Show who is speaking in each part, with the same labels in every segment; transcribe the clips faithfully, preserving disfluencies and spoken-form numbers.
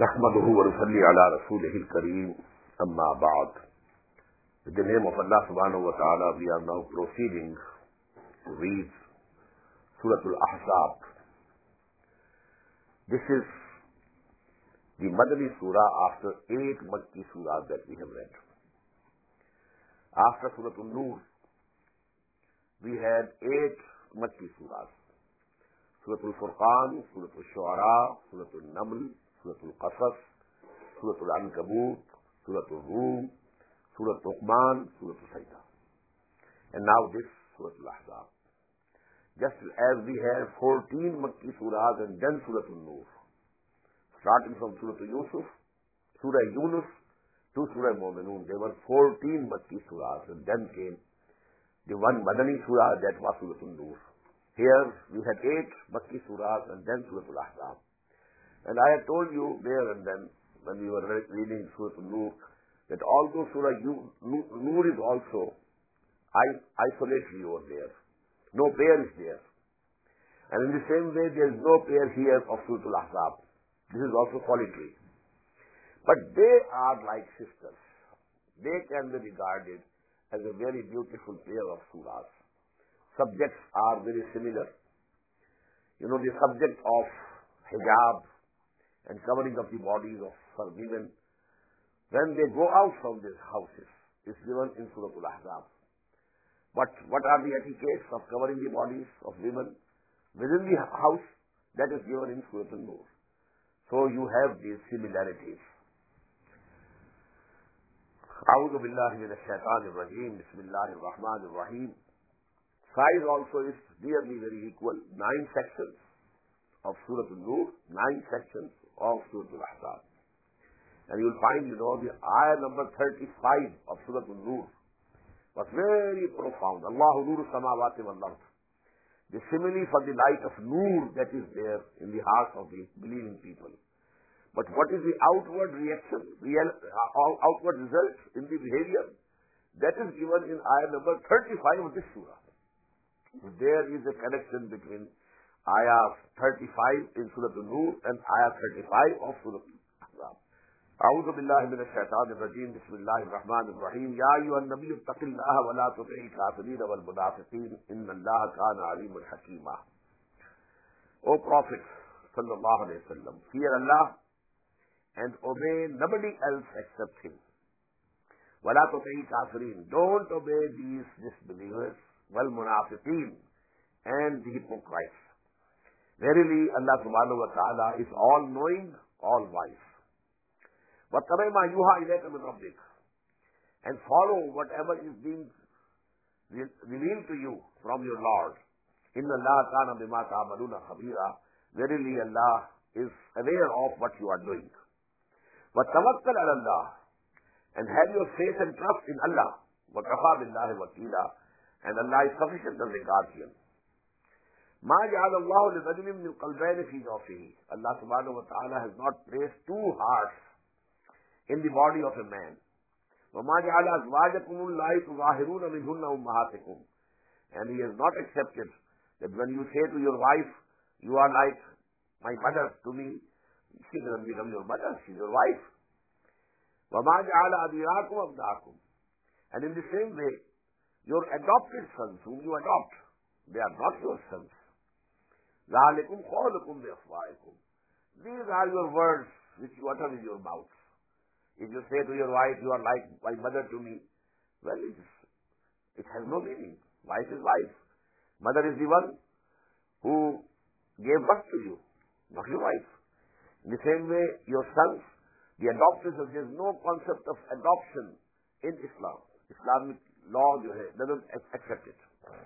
Speaker 1: نحمده ونصلي على رسوله الكريم أما بعد. In the name of Allah subhanahu wa ta'ala, we are now proceeding to read Surah Al-Ahzab. This is the Madani Surah after eight Makki Surahs that we have read. After Surah Al-Nur, we had eight Makki Surahs. Surah Al-Furqan, Surah Al-Shu'ara, Surah Al-Naml, Surah Al-Qasas, Surah Al-Ankabut, Surah Al-Rum, Surah Luqman, Surah Al-Sajda. And now this Surah Al-Ahzab. Just as we have fourteen Makki Surahs and then Surah Al-Nur. Starting from Surah Al-Yusuf, Surah Yunus to Surah Al-Mu'minun. There were fourteen Makki Surahs and then came the one Madani Surah, that was Surah Al-Nur. Here we had eight Makki Surahs and then Surah Al-Ahzab. And I had told you there and then, when we were reading Surah Al-Nur, that although Surah Nur is also isolatory over there, no pair is there. And in the same way, there is no pair here of Surah Al-Ahzab. This is also solitary. But they are like sisters. They can be regarded as a very beautiful pair of surahs. Subjects are very similar. You know, the subject of hijab and covering of the bodies of for women, when they go out from these houses, is given in Surah Al-Ahzab. But what are the etiquettes of covering the bodies of women within the house? That is given in Surah Al-Nur. So you have these similarities. أعوذ بالله من الشيطان الرجيم بسم الله الرحمن الرحيم. Size also is nearly very equal. Nine sections of Surah Al-Nur, nine sections of Surah Al-Ahzab. And you will find, you know, the ayah number thirty-five of Surah Al-Nur was very profound. Allahu nuru samawati wal ard. The simile for the light of Nur that is there in the hearts of the believing people. But what is the outward reaction, real, uh, outward result in the behavior? That is given in ayah number thirty-five of this surah. There is a connection between ayah thirty-five in Surah Al-Nur and ayah thirty-five of Surah Al-Ahzab. أعوذ بالله من الشيطان الرجيم بسم الله الرحمن الرحيم يا أيها النبي اتق الله ولا تطع الكافرين والمنافقين إن الله كان عليما حكيما. O Prophet sallallahu alaihi wasallam, fear Allah and obey nobody else except Him. ولا تطع الكافرين, don't obey these disbelievers, والمنافقين, and the hypocrites. Verily, Allah subhanahu wa ta'ala is all knowing, all wise. وَاتَّبِعْ مَا يُوحَى إِلَيْكَ مِنْ رَبِّكَ, and follow whatever is being revealed to you from your Lord. إِنَّ اللَّهَ كَانَ بِمَا تَعْمَلُونَ خَبِيرًا, verily Allah is aware of what you are doing. وَتَوَكَّلْ عَلَى اللَّهِ, and have your faith and trust in Allah. وَكَفَى بِاللَّهِ وَكِيلًا, and Allah is sufficient as a guardian. مَا جَعَلَ اللَّهُ لِرَجُلٍ مِّن قَلْبَيْنِ فِي جَوْفِهِ, Allah subhanahu wa ta'ala has not placed two hearts in the body of a man. وَمَا جَعَلَ أَزْوَاجَكُمُ اللَّائِي تُظَاهِرُونَ مِنْهُنَّ أُمَّهَاتِكُمْ, and He has not accepted that when you say to your wife, you are like my mother to me, she doesn't become your mother, she is your wife. وَمَا جَعَلَ أَبِيَاكُمْ أَبْنَاءَكُمْ, and in the same way, your adopted sons, whom you adopt, they are not your sons. ذَلِكُمْ قَوْلُكُمْ بِأَفْوَاهِكُمْ, these are your words which you utter with your mouth. If you say to your wife, you are like my mother to me, well, it, is, it has no meaning. Wife is wife. Mother is the one who gave birth to you, not your wife. In the same way, your sons, the adopted sons, there is no concept of adoption in Islam. Islamic law doesn't accept it.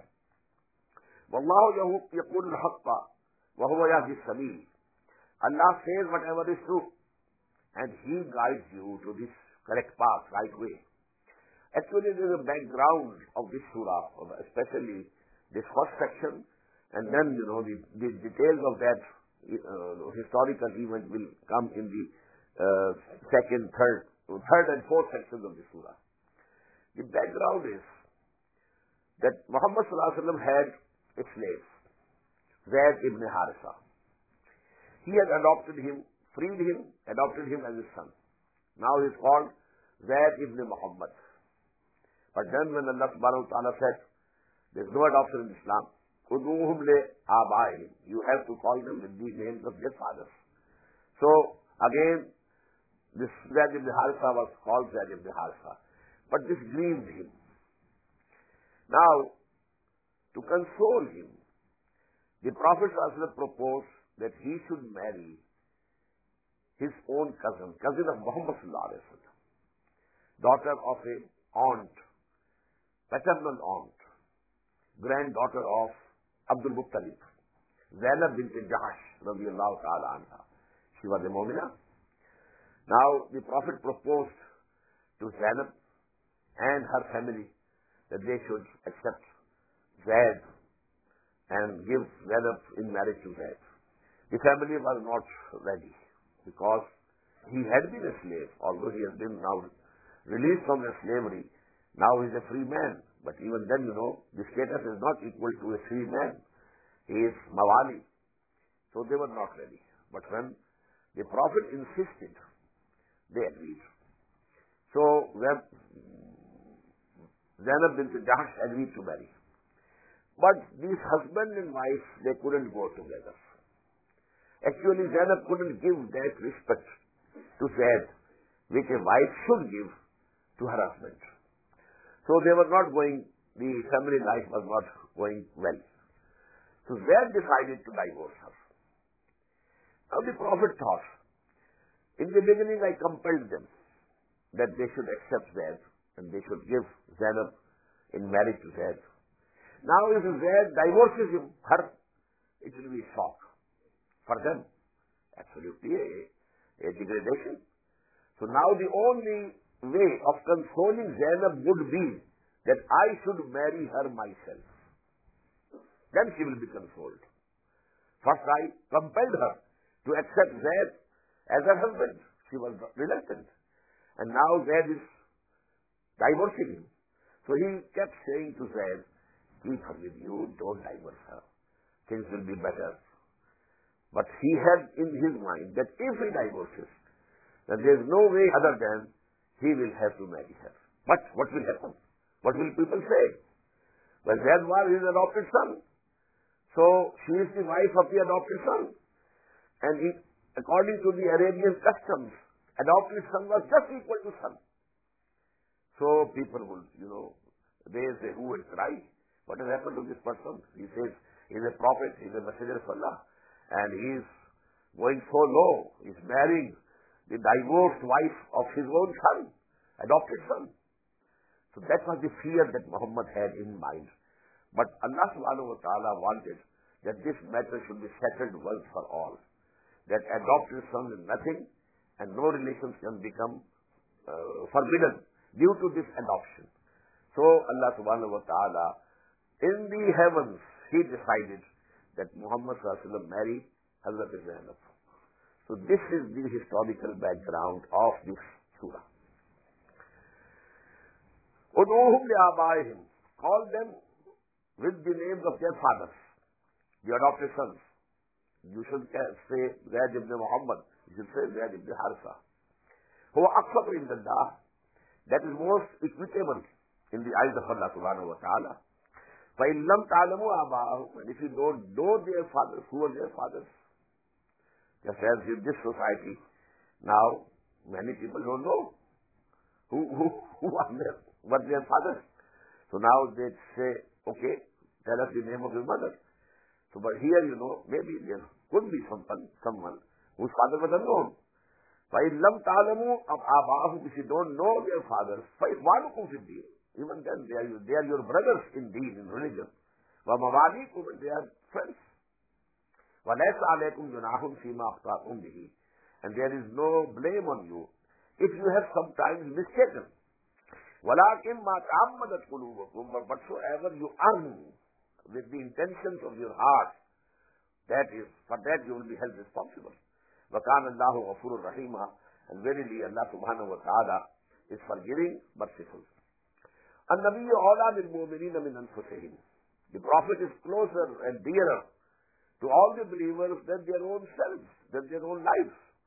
Speaker 1: وَاللَّهُ يَقُولُ الْحَقَّ وَهُوَ يَهْدِي السَّبِيلَ, Allah says whatever is true, and He guides you to this correct path, right way. Actually, there is a background of this surah, especially this first section, and then, you know, the, the details of that uh, historical event will come in the uh, second, third, third and fourth sections of the surah. The background is that Muhammad sallallahu alaihi wasallam had a slave, Zayd ibn Harisa. He had adopted him freed him, adopted him as his son. Now he is called Zayd ibn Muhammad. But then when Allah subhanahu wa ta'ala said, there is no adoption in Islam, Uduhum le abaihim. You have to call them with the names of their fathers. So, again, this Zayd ibn Haritha was called Zayd ibn Haritha. But this grieved him. Now, to console him, the Prophet ﷺ proposed that he should marry his own cousin, cousin of Muhammad sallallahu alaihi wasallam, daughter of a aunt, paternal aunt, granddaughter of Abdul Muttalib, Zainab bint Jahash radiyallahu ta'ala anha. She was a mu'minah. Now the Prophet proposed to Zainab and her family that they should accept Zayd and give Zainab in marriage to Zayd. The family was not ready because he had been a slave, although he has been now released from the slavery. Now he is a free man. But even then, you know, the status is not equal to a free man. He is mawali. So they were not ready. But when the Prophet insisted, they agreed. So when Zainab bint Jahash agreed to marry. But these husband and wife, they couldn't go together. Actually, Zainab couldn't give that respect to Zayd, which a wife should give to her husband. So they were not going, the family life was not going well. So Zayd decided to divorce her. Now the Prophet thought, in the beginning I compelled them that they should accept Zayd and they should give Zainab in marriage to Zayd. Now if Zayd divorces him, her, it will be a shock for them. Absolutely a, a degradation. So now the only way of consoling Zainab would be that I should marry her myself. Then she will be consoled. First I compelled her to accept Zayd as her husband. She was reluctant. And now Zayd is divorcing him. So he kept saying to Zayd, keep her with you, don't divorce her. Things will be better. But he had in his mind that if he divorces, then there is no way other than he will have to marry her. But what will happen? What will people say? Well, Zayd was his adopted son. So she is the wife of the adopted son. And he, according to the Arabian customs, adopted son was just equal to son. So people will, you know, they say, who will cry? What has happened to this person? He says, he is a prophet, he is a messenger of Allah. And he is going so low. He is marrying the divorced wife of his own son, adopted son. So that was the fear that Muhammad had in mind. But Allah subhanahu wa ta'ala wanted that this matter should be settled once for all. That adopted son is nothing and no relations can become uh, forbidden due to this adoption. So Allah subhanahu wa ta'ala, in the heavens, he decided that Muhammad sallallahu alaihi wasallam marry Hazrat Zainab. So this is the historical background of this surah. Uduhum li'abaihim. Call them with the names of their fathers, the adopted sons. You should say Zayd ibn Muhammad. You should say Zayd ibn Haritha. Huwa aqsatu indallah. That is most equitable in the eyes of Allah subhanahu wa ta'ala. فَإِن لَمْ تَعْلَمُوا آبَاءَهُمْ. And if you don't know their fathers, who are their fathers? Just as in this society, now many people don't know who who who are their, what their fathers. So now they say, okay, tell us the name of your mother. So but here, you know, maybe there could be someone, someone whose father was unknown. فَإِن لَمْ تَعْلَمُوا آبَاءَهُمْ. If you don't know their fathers, فَإِخْوَانُكُمْ فِي الدِّينِ. Even then, they are, they are your brothers in deen, in religion. وَمَوَالِيكُمْ. They are friends. وَلَيْسَ عَلَيْكُمْ جُنَاحٌ فِي مَا أَخْطَأْتُمْ بِهِ. And there is no blame on you if you have sometimes mistaken. وَلَكِنْ مَا تَعَمَّدَتْ قُلُوبُكُمْ. But whatsoever you earn with the intentions of your heart, that is, for that you will be held responsible. وَكَانَ اللَّهُ غَفُورٌ رَحِيمًا. And verily Allah subhanahu wa ta'ala is forgiving, merciful. النبي أولى بالمؤمنين من أنفسهم. The Prophet is closer and dearer to all the believers than their own selves, than their own lives.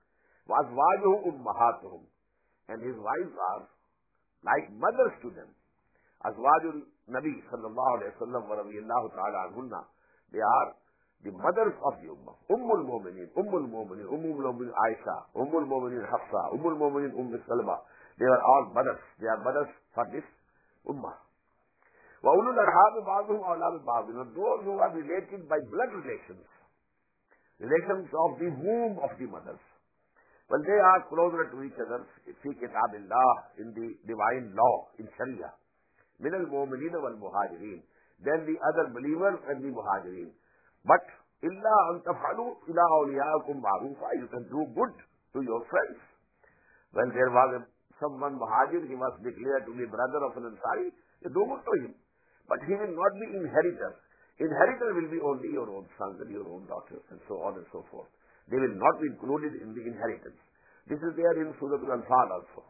Speaker 1: وَأَزْوَاجُهُ أُمَّهَاتُهُمْ, and his wives are like mothers to them. Azwajul Nabi sallallahu alayhi wa sallam wa radiyallahu ta'ala anhunna, they are the mothers of the Ummah. Ummul Mu'minin, Ummul Mu'minin, Ummul Mu'minin Aisha, Ummul Mu'minin Hafsa, Ummul Mu'minin Umm Salma. They are all mothers. They are mothers for this Ummah. وَأُولُو الْأَرْحَامِ بَعْضُهُمْ أَوْلَىٰ بِبَعْضٍ, those who are related by blood relations, relations of the womb of the mothers. Well, they are closer to each other fi kitabillah, in the divine law, in Sharia. Min al-mu'minin wal-muhajirin, then the other believers and the muhajirin. But illa an taf'alu ila awliyaikum ma'rufa, you can do good to your friends. When there was a, someone muhajir, he was declared to be brother of an Ansari, you do good to him. But he will not be inheritor. Inheritor will be only your own sons and your own daughters, and so on and so forth. They will not be included in the inheritance. This is there in Surah Al-Anfal also.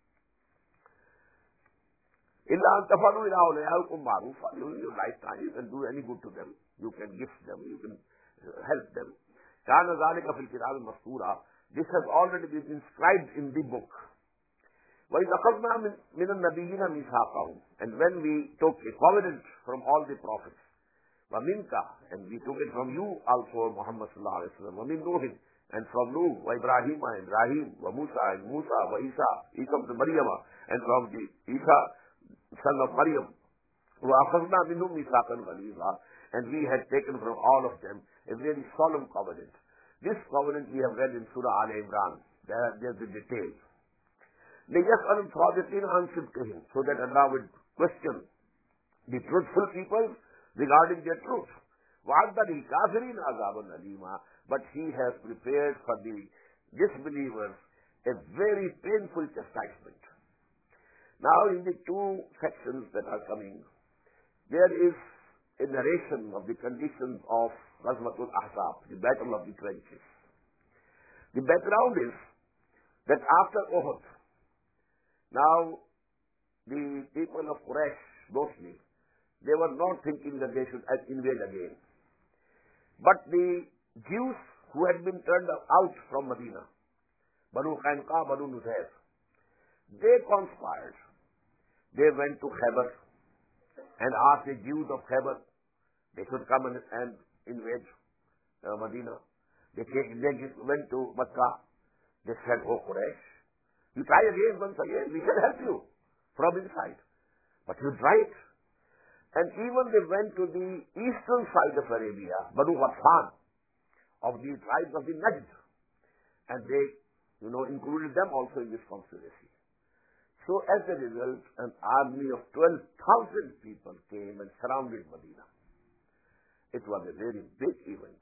Speaker 1: Illa an taf'alu ila awliyaikum ma'rufa, during your lifetime you can do any good to them. You can gift them, you can help them. Kana zalika fil kitab al-mastura, this has already been inscribed in the book. وَإِذْ أَخَذْنَا مِنَ النَّبِيِّينَ مِيثَاقَهُمْ, and when we took a covenant from all the prophets, وَمِنْكَ, and we took it from you also, Muhammad sallallahu alayhi wa sallam, وَمِنْ نُوحٍ, and from Nuh, وَإِبْرَاهِيمَ, and Ibrahim, وَمُوسَى, and Musa, وَإِيسَى, Isa ibn Maryam, and from the Isa, son of Maryam, وَأَخَذْنَا مِنْهُمْ مِيثَاقًا غَلِيظًا, and we had taken from all of them a very solemn covenant. This covenant we have read in Surah Al-Imran. There, there's the details. لِيَسْأَلُ الصَّادِقِينَ عَنْ صِدْقِهِمْ, so that Allah would question the truthful people regarding their truth. وَعَدَّ لِلْكَافِرِينَ عَذَابًا أَلِيمًا, but He has prepared for the disbelievers a very painful chastisement. Now in the two sections that are coming, there is a narration of the conditions of Ghazwatul Ahzab, the battle of the trenches. The background is that after Uhud, now the people of Quraysh mostly, they were not thinking that they should invade again. But the Jews who had been turned out from Medina, Banu Qaynuqa, Banu Nuzayr, they conspired. They went to Khaybar and asked the Jews of Khaybar they should come and, and invade uh, Medina. They, came, they went to Makkah. They said, "Oh Quraysh, you try again once again. We can help you from inside, but you try it." And even they went to the eastern side of Arabia, Banu Ghatfan, of the tribes of the Najd, and they, you know, included them also in this conspiracy. So as a result, an army of twelve thousand people came and surrounded Medina. It was a very big event.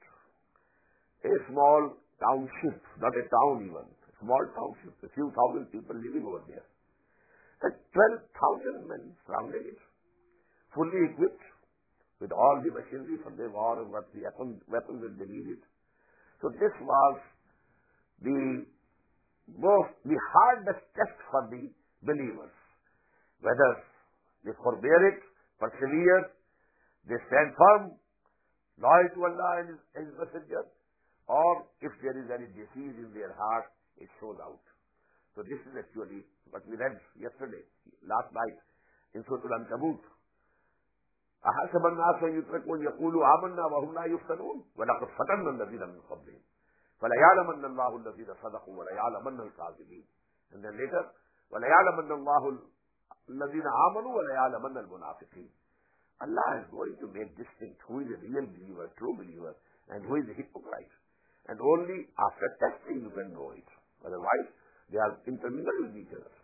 Speaker 1: A small township, not a town even, a small township, a few thousand people living over there. And twelve thousand men surrounded it, fully equipped with all the machinery for the war and what the weapons, weapons that they needed. So this was the most, the hardest test for the believers. Whether they forbear it, persevere, they stand firm, loyal to Allah and His, His Messenger, or if there is any disease in their heart, it shows out. So this is actually what we read yesterday, last night, in Surah Al-Ankabut. أَحَسَبَ النَّاسُ أَن يُتْرَكُوا أَن يَقُولُوا آمَنَّا وَهُمْ لَا يُفْتَنُونَ وَلَقَدْ فَتَنَّا الَّذِينَ مِن قَبْلِهِمْ فَلَيَعْلَمَنَّ اللَّهُ الَّذِينَ صَدَقُوا وَلَيَعْلَمَنَّ الْكَاذِبِينَ. And then later, وَلَيَعْلَمَنَّ اللَّهُ الَّذِينَ آمَنُوا وَلَيَعْلَمَنَّ الْمُنَافِقِينَ. Allah is going to make distinct who is a real believer, true believer, and who is a hypocrite. And only after testing you can know it. Otherwise, they are intermingled with each other.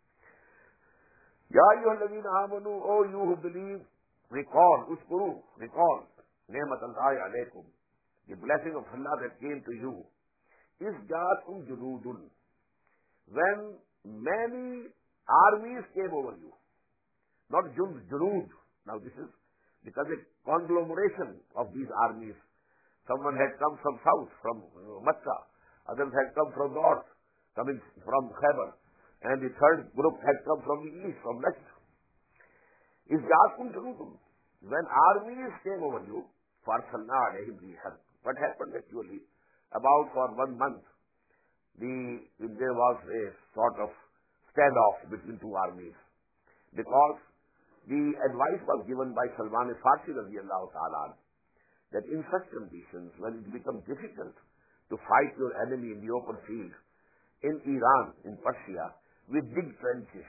Speaker 1: Ya ayyuhalladhina amanu, O you who believe, recall, uskuru, recall, ni'mat Allahi alaykum, the blessing of Allah that came to you. Is ja'akum junudun, when many armies came over you. Not jund, junud. Now this is because a conglomeration of these armies. Someone had come from south, from uh, Makkah. Others had come from north, coming from Khaybar. And the third group had come from the east, from Najd. Is ja'akum junudun, when armies came over you, فَأَرْسَلْنَا عَلَيْهِمْ رِيحًا. What happened actually? About for one month, the, there was a sort of standoff between two armies, because the advice was given by Salman al-Farsi radiyallahu ta'ala that in such conditions, when it becomes difficult to fight your enemy in the open field, in Iran, in Persia, we dig trenches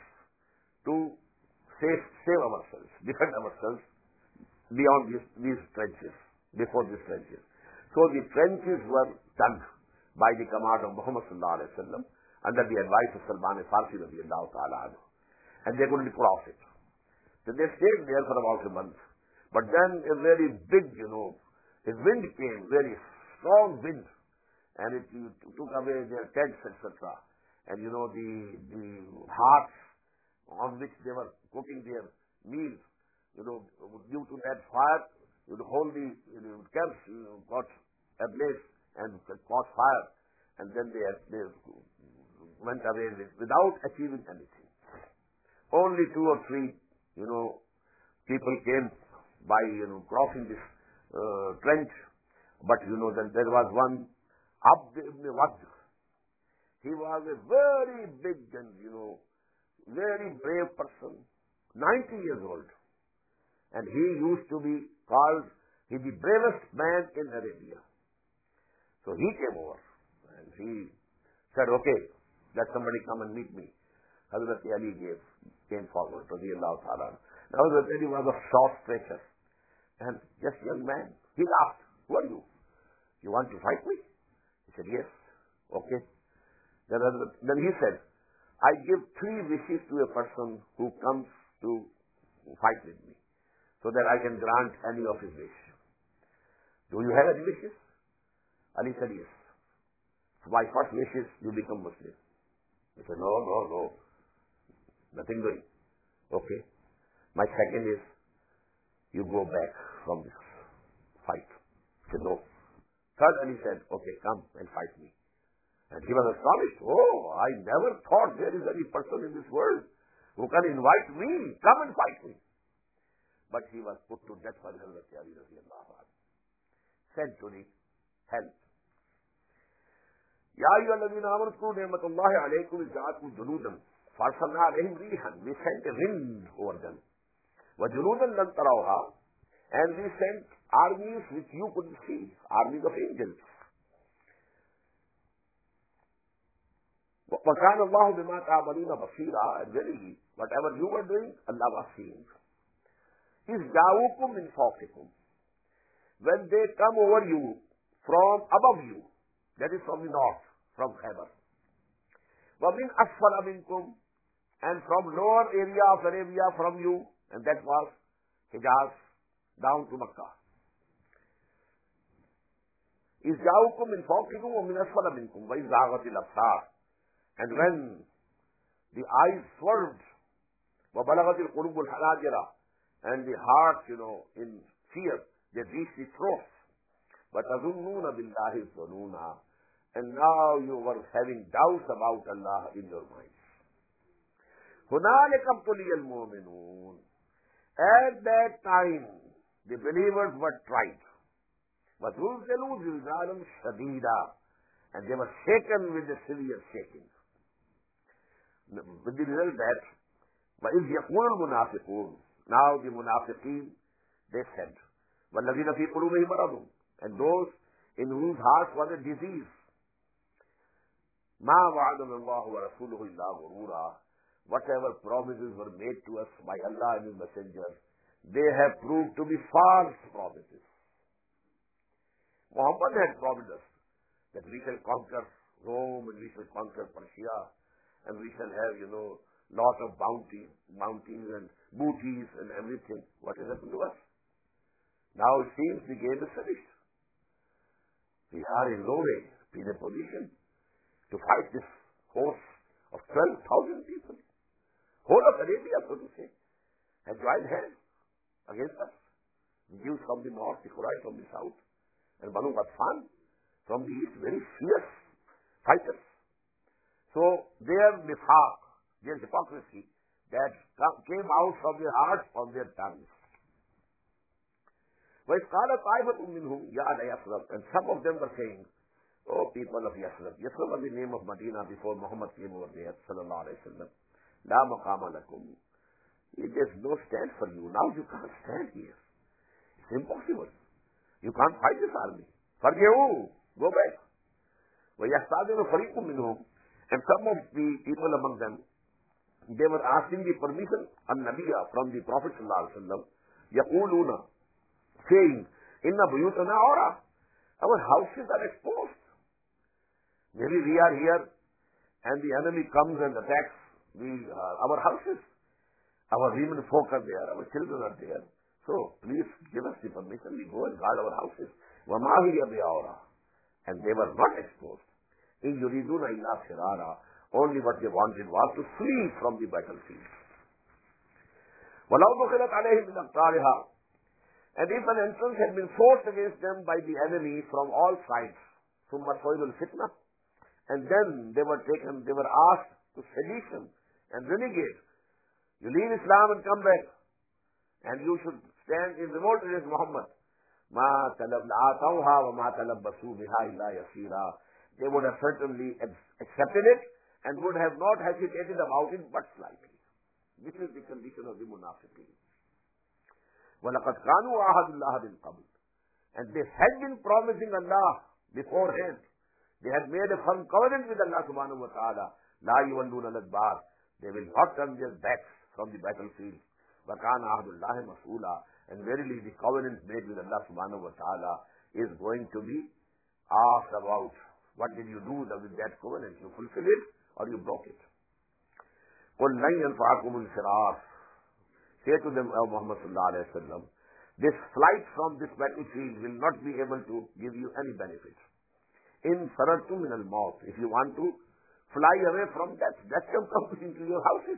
Speaker 1: to save, save ourselves, defend ourselves beyond these, these trenches, before these trenches. So the trenches were dug by the command of Muhammad sallallahu alaihi wasallam under the advice of Salman al-Farsi radiyallahu ta'ala, and they couldn't cross it. So they stayed there for about a month. But then a very big, you know, a wind came, very strong wind, and it took away their tents, et cetera. And you know, the the hearths on which they were cooking their meals, you know, due to that fire, you know, whole the you know, camps you know, got ablaze and caught fire, and then they, they went away with, without achieving anything. Only two or three You know, people came by, you know, crossing this uh, trench, but, you know, then there was one, Abd ibn Wad. He was a very big and, you know, very brave person, ninety years old. And he used to be called, he the bravest man in Arabia. So he came over, and he said, okay, let somebody come and meet me. Hazrat Ali gave, came forward, radiyallahu ta'ala. Now Hazrat Ali was of short stature and just young man. He laughed. Who are you? You want to fight me? He said, yes. Okay. Then, then he said, I give three wishes to a person who comes to fight with me, so that I can grant any of his wishes. Do you have any wishes? Ali said, yes. So my first wish is you become Muslim. He said, no, no, no. Nothing doing. Okay. My second is, you go back from this fight. He said, no. Third, and he said, okay, come and fight me. And he was astonished. Oh, I never thought there is any person in this world who can invite me, come and fight me. But he was put to death by Hazrat Ali radiyallahu anhu. Sent to the hell. Ya ayyuhalladhina amanu zkuru ni'matallahi alaykum idh ja'akum junudan فَأَرْسَلْنَا عَلَيْهِمْ رِيحًا. We sent a wind over them. وَجُنُودًا لَمْ تَرَوْهَا. And we sent armies which you couldn't see, armies of angels. وَكَانَ اللَّهُ بِمَا تَعْمَلُونَ بَصِيرًا. And verily, whatever you were doing, Allah was seeing. إِذْ جَاءُوكُمْ مِنْ فَوْقِكُمْ. When they come over you, from above you, that is from the north, from Khaybar. وَمِنْ أَسْفَلَ مِنْكُمْ. And from lower area of Arabia from you, and that was Hijaz, down to Makkah. إِذْ جَاءُوكُمْ مِنْ فَوْقِكُمْ وَمِنْ أَسْفَلَ مِنْكُمْ وَإِذْ زَاغَتِ الْأَبْصَارُ. And when the eyes swerved, وَبَلَغَتِ الْقُلُوبُ الْحَنَاجِرَ, and the heart, you know, in fear, they reached the throats. وَتَظُنُّونَ بِاللَّهِ الظُّنُونَ. And now you were having doubts about Allah in your minds. هُنَالِكَ ابْتُلِيَ الْمُؤْمِنُونَ. At that time, the believers were tried. وَزُلْزِلُوا زِلْزَالًا شَدِيدًا. And they were shaken with a severe shaking. With the result that, وَإِذْ يَقُولُ الْمُنَافِقُونَ. Now the munafiqeen, they said, وَالَّذِينَ فِي قُلُوبِهِمْ مَرَضٌ. And those in whose hearts was a disease. مَا وَعَدَنَا اللَّهُ وَرَسُولُهُ إِلَّا غُرُورًا. Whatever promises were made to us by Allah and His Messenger, they have proved to be false promises. Muhammad had promised us that we shall conquer Rome and we shall conquer Persia and we shall have, you know, lot of bounty, bounties and booties and everything. What has happened to us? Now it seems the game is finished. We are in no way in a position to fight this host of twelve thousand people. Whole of Arabia, so to say, has joined hands against us. The Jews from the north, the Quraysh from the south, and Banu Ghatfan from the east, very fierce fighters. So their nifaq, their hypocrisy, that came out from their hearts, from their tongues. وَإِذْ قَالَ طَائِفَةٌ مِّنْهُمْ يَا أَهْلَ يَثْرِبَ. And some of them were saying, Oh, people of Yasrib. Yasrib was the name of Medina before Muhammad came over there, sallallahu alayhi wa sallam. La maqama lakum. There's no stand for you. Now you can't stand here. It's impossible. You can't fight this army. Farji'u. Go back. وَيَحْتَاجُونَ فَرِيقٌ مِّنْهُمْ. And some of the people among them, they were asking the permission an-Nabiyya from the Prophet sallallahu alayhi wa sallam, يَقُولُونَ, saying, إِنَّ بُيُوتَنَا عَوْرَةٌ. Our houses are exposed. Maybe we are here and the enemy comes and attacks the, uh, our houses. Our women folk are there, our children are there. So, please give us the permission, we go and guard our houses. وَمَا هِيَ بِعَوْرَةٍ. And they were not exposed. إِن يُرِيدُونَ إِلَّا فِرَارًا. Only what they wanted was to flee from the battlefield. وَلَوْ دُخِلَتْ عَلَيْهِمْ مِنْ أَقْطَارِهَا. And if an entrance had been forced against them by the enemy from all sides, ثُمَّ صَوِلُ الْفِتْنَةِ. And then they were taken, they were asked to sedition and renegade. You leave Islam and come back. And you should stand in revolt against Muhammad. مَا تَلَبْلَعَتَوْهَا وَمَا تَلَبَّسُوا بِهَا إِلَّا يَسِيرًا. They would have certainly accepted it and would have not hesitated about it but slightly. This is the condition of the munafiqeen. وَلَقَدْ كَانُوا عَهَدُ اللَّهِ مِنْ قَبْلِ. And they had been promising Allah beforehand. They had made a firm covenant with Allah subhanahu wa ta'ala. لَا يُوَلُّونَ الْأَدْبَارِ. They will not turn their backs from the battlefield. وَكَانَ عَهْدُ اللَّهِ مَسْئُولًا. And verily the covenant made with Allah subhanahu wa ta'ala is going to be asked about. What did you do with that covenant? You fulfill it or you broke it? قُلْ لَنْ يَنْفَعَكُمُ الْفِرَارُ. Say to them, O Muhammad sallallahu alayhi wa sallam, this flight from this battlefield will not be able to give you any benefit. In farartum min al-maut. If you want to fly away from death, death can come into your houses.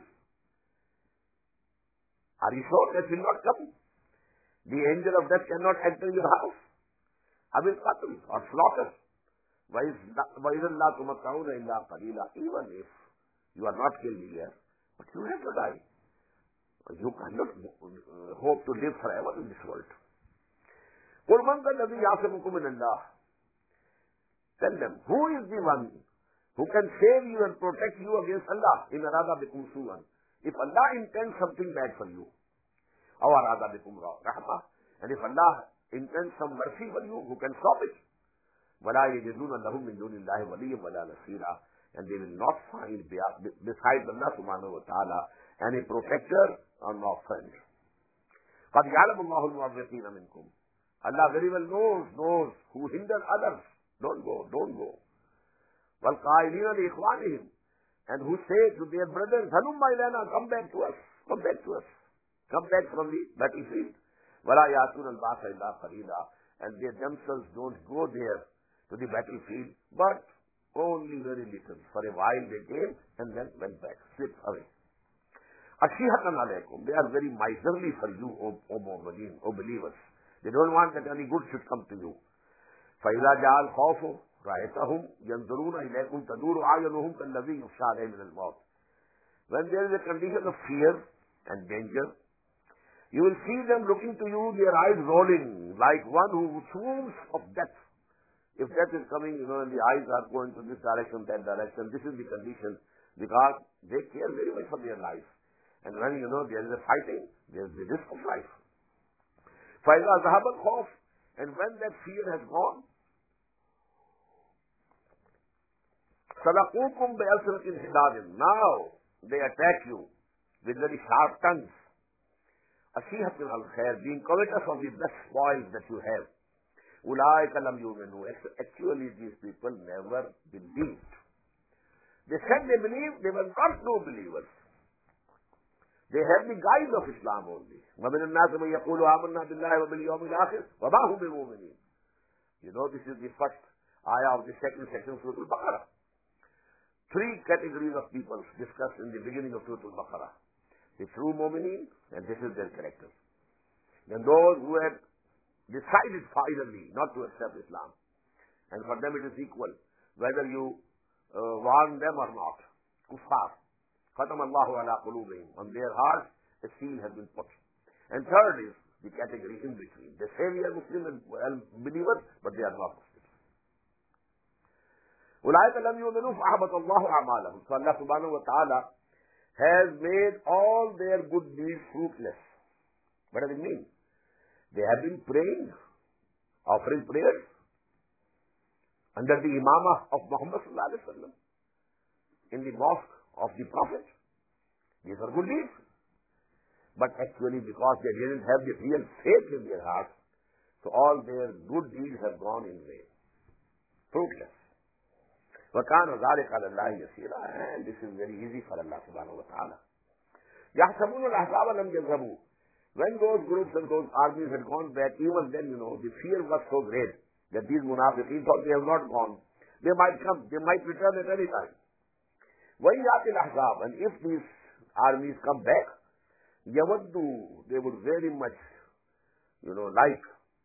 Speaker 1: Are you sure that will not come? The angel of death cannot enter your house. Abil qatl or slaughter. وَإِذَا لَا تُمَتَّعُونَ إِلَّا قَلِيلًا. Even if you are not killed here, but you have to die. You cannot hope to live forever in this world. قُلْ مَنْ ذَا الَّذِي يَعْصِمُكُم مِّنَ اللَّهِ. Tell them, who is the one who can save you and protect you against Allah? إِنْ أَرَادَ بِكُمْ سُوءًا. If Allah intends something bad for you, أَوْ أَرَادَ بِكُمْ رَحْمَةً. And if Allah intends some mercy for you, who can stop it? وَلَا يَجِدُونَ لَهُم مِّن دُونِ اللَّهِ وَلِيًّا وَلَا نَصِيرًا. And they will not find besides Allah subhanahu wa ta'ala any protector or no friend. قَدْ يَعْلَمُ اللَّهُ الْمُعَوِّقِينَ مِنْكُمْ. Allah very well knows, knows who hinder others. Don't go, don't go. وَالْقَائِلِينَ لِإِخْوَانِهِمْ. And who say to their brothers, هَلُمَّ إِلَيْنَا, come back to us, come back to us. Come back from the battlefield. وَلَا يَأْتُونَ الْبَأْسَ إِلَّا قَلِيلًا. And they themselves don't go there to the battlefield, but only very little. For a while they came and then went back, slipped away. أَشِيهَةً عَلَيْكُمْ. They are very miserly for you, O, o, mu'minin, O believers. They don't want that any good should come to you. فَإِذَا جَاءَ الْخَوْفُ رَأَيْتَهُمْ يَنْظُرُونَ إِلَيْكُمْ تَدُورُ أَعْيُنُهُمْ كَالَّذِي يُخْشَىٰ عَلَيْهِ مِنَ الْمَوْتِ. When there is a condition of fear and danger, you will see them looking to you, their eyes rolling, like one who swoons of death. If death is coming, you know, and the eyes are going to this direction, that direction, this is the condition, because they care very much for their life. And when, you know, there is a fighting, there is the risk of life. فَإِذَا ذَهَبَ الْخَوْفُ. And when that fear has gone, سَلَقُوكُمْ بِأَلْسِنَةٍ حِدَادٍ. Now they attack you with very sharp tongues. أَشِيهَةٍ الْخَيْرِ. Being covetous of the best spoils that you have. أُولَٰئِكَ لَمْ يُؤْمِنُوا. Actually, these people never believed. They said they believed, they were not true believers. They have the guise of Islam only. وَمِنَ النَّاسِ مَن يَقُولُ آمَنَّا بِاللَّهِ وَبِالْيَوْمِ الْآخِرِ وَمَا هُمْ بِمُؤْمِنِينَ. You know, this is the first ayah of the second section of Surah Al-Baqarah. Three categories of people discussed in the beginning of Surah Al-Baqarah. The true mu'mineen, and this is their character. Then those who had decided finally not to accept Islam, and for them it is equal, whether you uh, warn them or not. Kuffar. Khatam Allahu ala qulubihim. On their hearts, a seal has been put. And third is the category in between. They say we are Muslim and believers, but they are not Muslims. أولئك لم يؤمنوا فأحبط الله أعمالهم. So Allah subhanahu wa ta'ala has made all their good deeds fruitless. What does it mean? They have been praying, offering prayers under the imamah of Muhammad sallallahu alaihi wasallam in the mosque of the Prophet. These are good deeds. But actually, because they didn't have the real faith in their hearts, so all their good deeds have gone in vain, fruitless. وَكَانَ ذَلِكَ عَلَى اللَّهِ يَسِيرًا. And this is very easy for Allah subhanahu wa ta'ala. يَحْسَبُونَ الْأَحْزَابَ لَمْ يَذْهَبُوا. When those groups and those armies had gone back, even then, you know, the fear was so great that these munafiqeen thought they have not gone. They might come, they might return at any time. وَإِيَّاتِ الْأَحْزَابَ. And if these armies come back, يَوَدُّوا, they would very much, you know, like,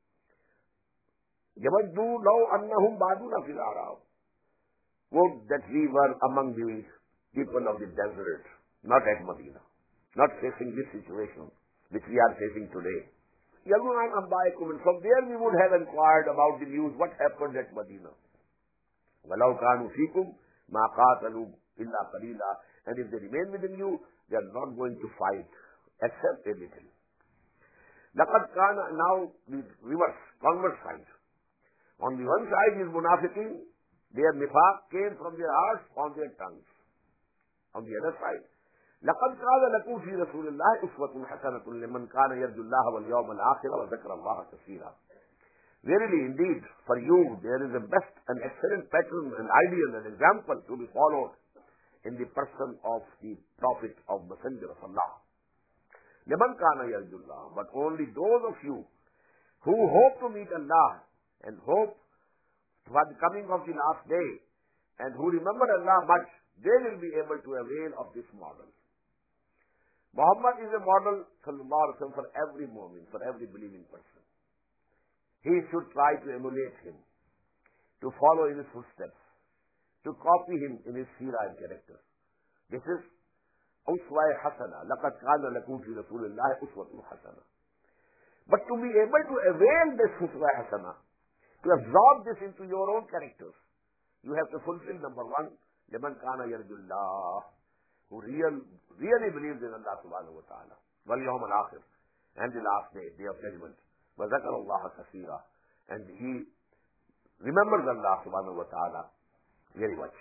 Speaker 1: يَوَدُّوا لَوْ أَنَّهُمْ بَعْدُونَ فِي الْأَعْرَابِ. Would that we were among the people of the desert, not at Medina, not facing this situation which we are facing today. يَلُونَ أَنْبَائِكُمْ. And from there we would have inquired about the news, what happened at Medina. وَلَوْ كَانُوا فِيكُمْ مَا قَاتَلُوا إِلَّا قَلِيلًا. And if they remain within you, they are not going to fight, except a little. لَقَدْ كَانَ. Now, the reverse, converse side. On the one side is munafiqeen, their nifaq came from their hearts on their tongues. On the other side, لَقَدْ كَانَ لَكُمْ فِي رَسُولِ اللَّهِ أُسْوَةٌ حَسَنَةٌ لِمَنْ كَانَ يَرْجُو اللَّهَ وَالْيَوْمَ الْآخِرَ وَذَكَرَ اللَّهَ كَثِيرًا. Verily, indeed, for you there is a best and excellent pattern and ideal and example to be followed in the person of the Prophet of Messenger of Allah. لِمَنْ كَانَ يَرْجُو اللَّهَ. But only those of you who hope to meet Allah and hope for the coming of the last day, and who remember Allah much, they will be able to avail of this model. Muhammad is a model, sallallahu alaihi wasallam, for every mu'min, for every believing person. He should try to emulate him, to follow in his footsteps, to copy him in his seerah and character. This is uswa hasana. لَقَدْ كَانَ لَكُمْ فِي رَسُولِ اللَّهِ أُسْوَةٌ حَسَنَةٌ. But to be able to avail this uswa hasana, to absorb this into your own characters, you have to fulfill number one, لَمَنْ كَانَ يَرْجُو اللَّهِ, who real, really believes in Allah subhanahu wa ta'ala, وَالْيَوْمَ الْآخِرِ, and the last day, day of judgment, وَذَكَرَ اللَّهَ كَثِيرًا, and he remembers Allah subhanahu wa ta'ala very much.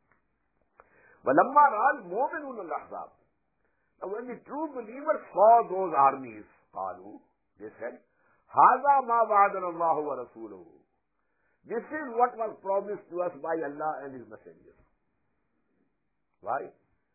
Speaker 1: وَلَمَّا رَأَى الْمُؤْمِنُونَ الْأَحْزَابَ. Now when the true believers saw those armies, قالوا, they said, هَذَا مَا وَعَدَنَا اللَّهُ وَرَسُولُهُ. This is what was promised to us by Allah and His Messenger. Why?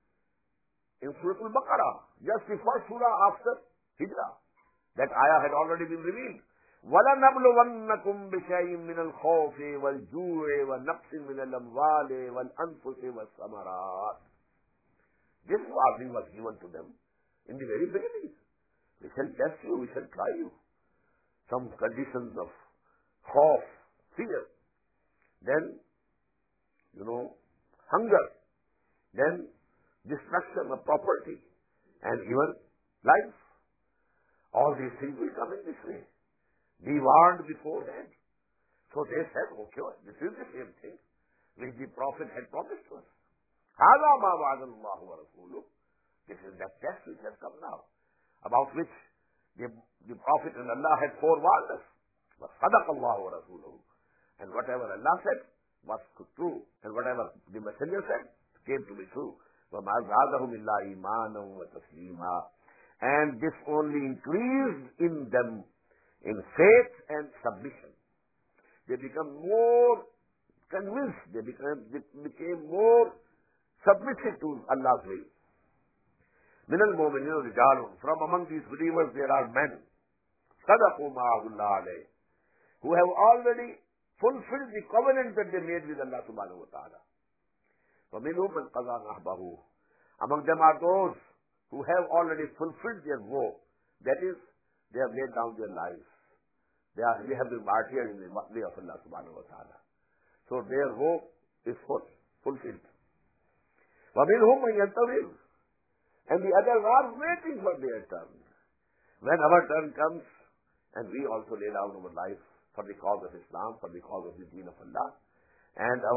Speaker 1: In Surah Al-Baqarah, just the first surah after Hijrah, that ayah had already been revealed. وَلَنَبْلُوَنَّكُمْ بِشَيْءٍ مِّنَ الْخَوْفِ وَالْجُوعِ وَنَقْصٍ مِّنَ الْأَمْوَالِ وَالْأَنفُسِ وَالثَّمَرَاتِ. This warning was given to them in the very beginning. We shall test you, we shall try you. Some conditions of khawf, fear, then, you know, hunger, then destruction of property, and even life. All these things will come in this way. Be warned beforehand. So they said, okay, this is the same thing which the Prophet had promised to us. هَذَا مَا وَعَدَ اللَّهُ وَرَسُولُهُ. This is that test which has come now, about which the, the Prophet and Allah had forewarned us. وَصَدَقَ اللَّهُ وَرَسُولُهُ. And whatever Allah said was true, and whatever the Messenger said came to be true. وَمَا زَادَهُمْ إِلَّا إِيمَانًا وَتَسْلِيمًا. And this only increased in them in faith and submission. They become more convinced, they became, they became more submissive to Allah's will. مِنَ الْمُؤْمِنِينَ رِجَالٌ. From among these believers there are men, صَدَقُوا مَا عَهُدُوا اللَّهَ عَلَيْهِ, who have already fulfilled the covenant that they made with Allah subhanahu wa ta'ala. وَمِنْهُمْ مَنْ قَضَى نَحْبَهُ. Among them are those who have already fulfilled their vow. That is, they have laid down their lives. They, are, they have been martyred in the way of Allah subhanahu wa ta'ala. So their vow is full, fulfilled. وَمِنْهُمْ مَنْ يَنْتَظِرُ. And the others are waiting for their turn. When our turn comes, and we also lay down our life for the cause of Islam, for the cause of the deen of Allah, and our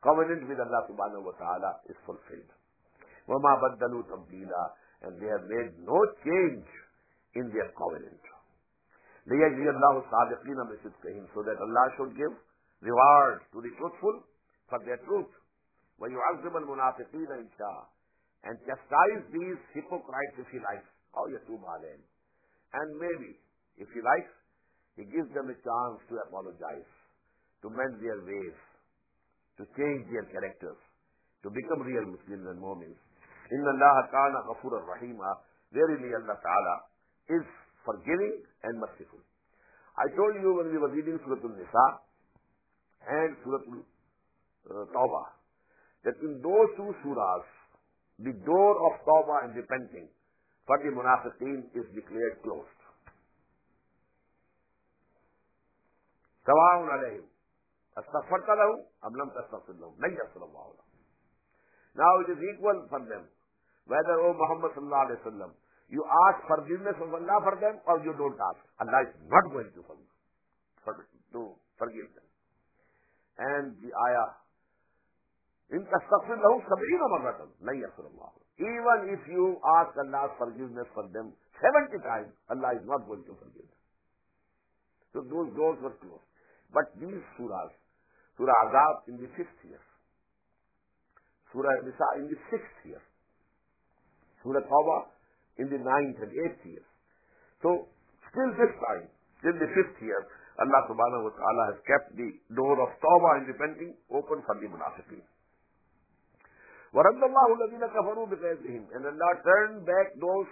Speaker 1: covenant with Allah subhanahu wa ta'ala is fulfilled. وَمَا بَدَّلُوا تَبْدِيلًا, and they have made no change in their covenant. لِيَجْزِيَ اللَّهُ الصَّادِقِينَ بِصِدْقِهِمْ, so that Allah should give reward to the truthful for their truth. وَيُعَذِّبَ الْمُنَافِقِينَ إِنْ شَاءَ, and chastise these hypocrites if he likes. أَوْ يَتُوبَ عَلَيْهِمْ, and maybe, if he likes, he gives them a chance to apologize, to mend their ways, to change their characters, to become real Muslims and Mu'mins. Inna Allah kana ghafuran rahima, verily Allah Ta'ala is forgiving and merciful. I told you when we were reading Surah Al-Nisa and Surah Al-Tawbah that in those two surahs, the door of Tawbah and repenting for the munafiqeen is declared closed. Sawa'un alayhim astaghfarta lahum am lam tastaghfir lahum lan yaghfir Allah lahum. Now it is equal for them whether, O Muhammad sallallahu alayhi wa sallam, you ask forgiveness of Allah for them or you don't ask. Allah is not going to forgive, for, to forgive them. And the ayah, in tastaghfir lahum sab'ina marratan lan yaghfir Allah. Even if you ask Allah's forgiveness for them seventy times, Allah is not going to forgive them. So those doors were closed. But these surahs, Surah Azab in the fifth year, Surah Nisa in the sixth year, Surah Tawbah in the ninth and eighth year. So, still this time, till the fifth year, Allah subhanahu wa ta'ala has kept the door of Tawbah and repenting open for the munafiqeen. وَرَدَّ اللَّهُ الَّذِينَ كَفَرُوا بِغَيْظِهِمْ, and Allah turned back those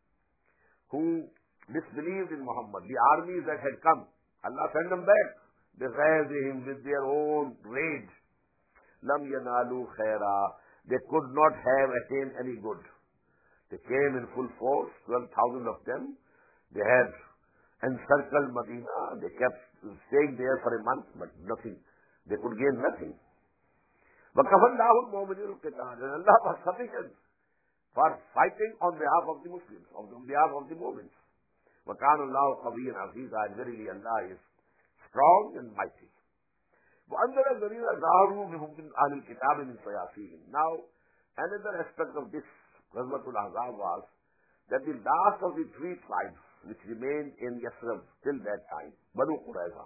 Speaker 1: who disbelieved in Muhammad, the armies that had come. Allah sent them back. بِغَيْظِهِمْ, with their own rage. لَمْ يَنَالُوا خَيْرًا, they could not have attained any good. They came in full force, twelve thousand of them. They had encircled Medina. They kept staying there for a month, but nothing. They could gain nothing. وَكَفَى اللَّهُ الْمُؤْمِنِينَ الْقِتَالَ, and Allah was sufficient for fighting on behalf of the Muslims, on behalf of the Mu'mins. وَكَانَ اللَّهُ قَوِيًّا عَزِيزًا, and verily Allah is strong and mighty. وَأَنزَلَ الَّذِينَ ظَهَرُوا مِنْهُمْ مِنْ أَهْلِ الْكِتَابِ مِنْ صَيَاصِيهِمْ. Now, another aspect of this Ghazwatul Ahzab was that the last of the three tribes which remained in Yathrib till that time, Banu Qurayza.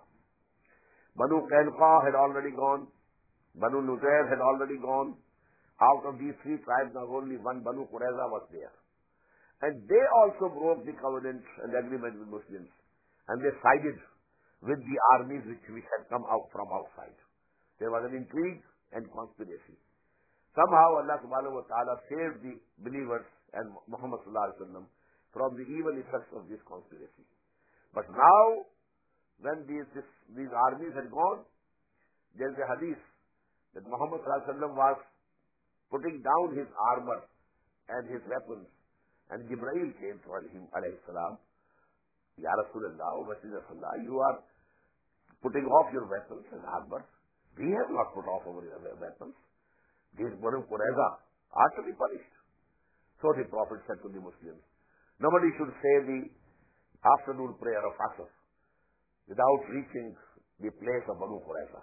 Speaker 1: Banu Qaynuqa had already gone. Banu Nuzayr had already gone. Out of these three tribes, now only one Banu Qurayza was there. And they also broke the covenant and agreement with Muslims. And they sided with the armies which, which had come out from outside. There was an intrigue and conspiracy. Somehow Allah subhanahu wa ta'ala saved the believers and Muhammad sallallahu alaihi wasallam from the evil effects of this conspiracy. But now, when these, this, these armies had gone, there is a hadith that Muhammad sallallahu alaihi wasallam was putting down his armor and his weapons, and Jibreel came to him, alayhi salam, Ya Rasulullah, Messenger of Allah, you are putting off your weapons and armor. We have not put off our weapons. These Banu Qurayza are to be punished. So the Prophet said to the Muslims, nobody should say the afternoon prayer of Asr without reaching the place of Banu Qurayza.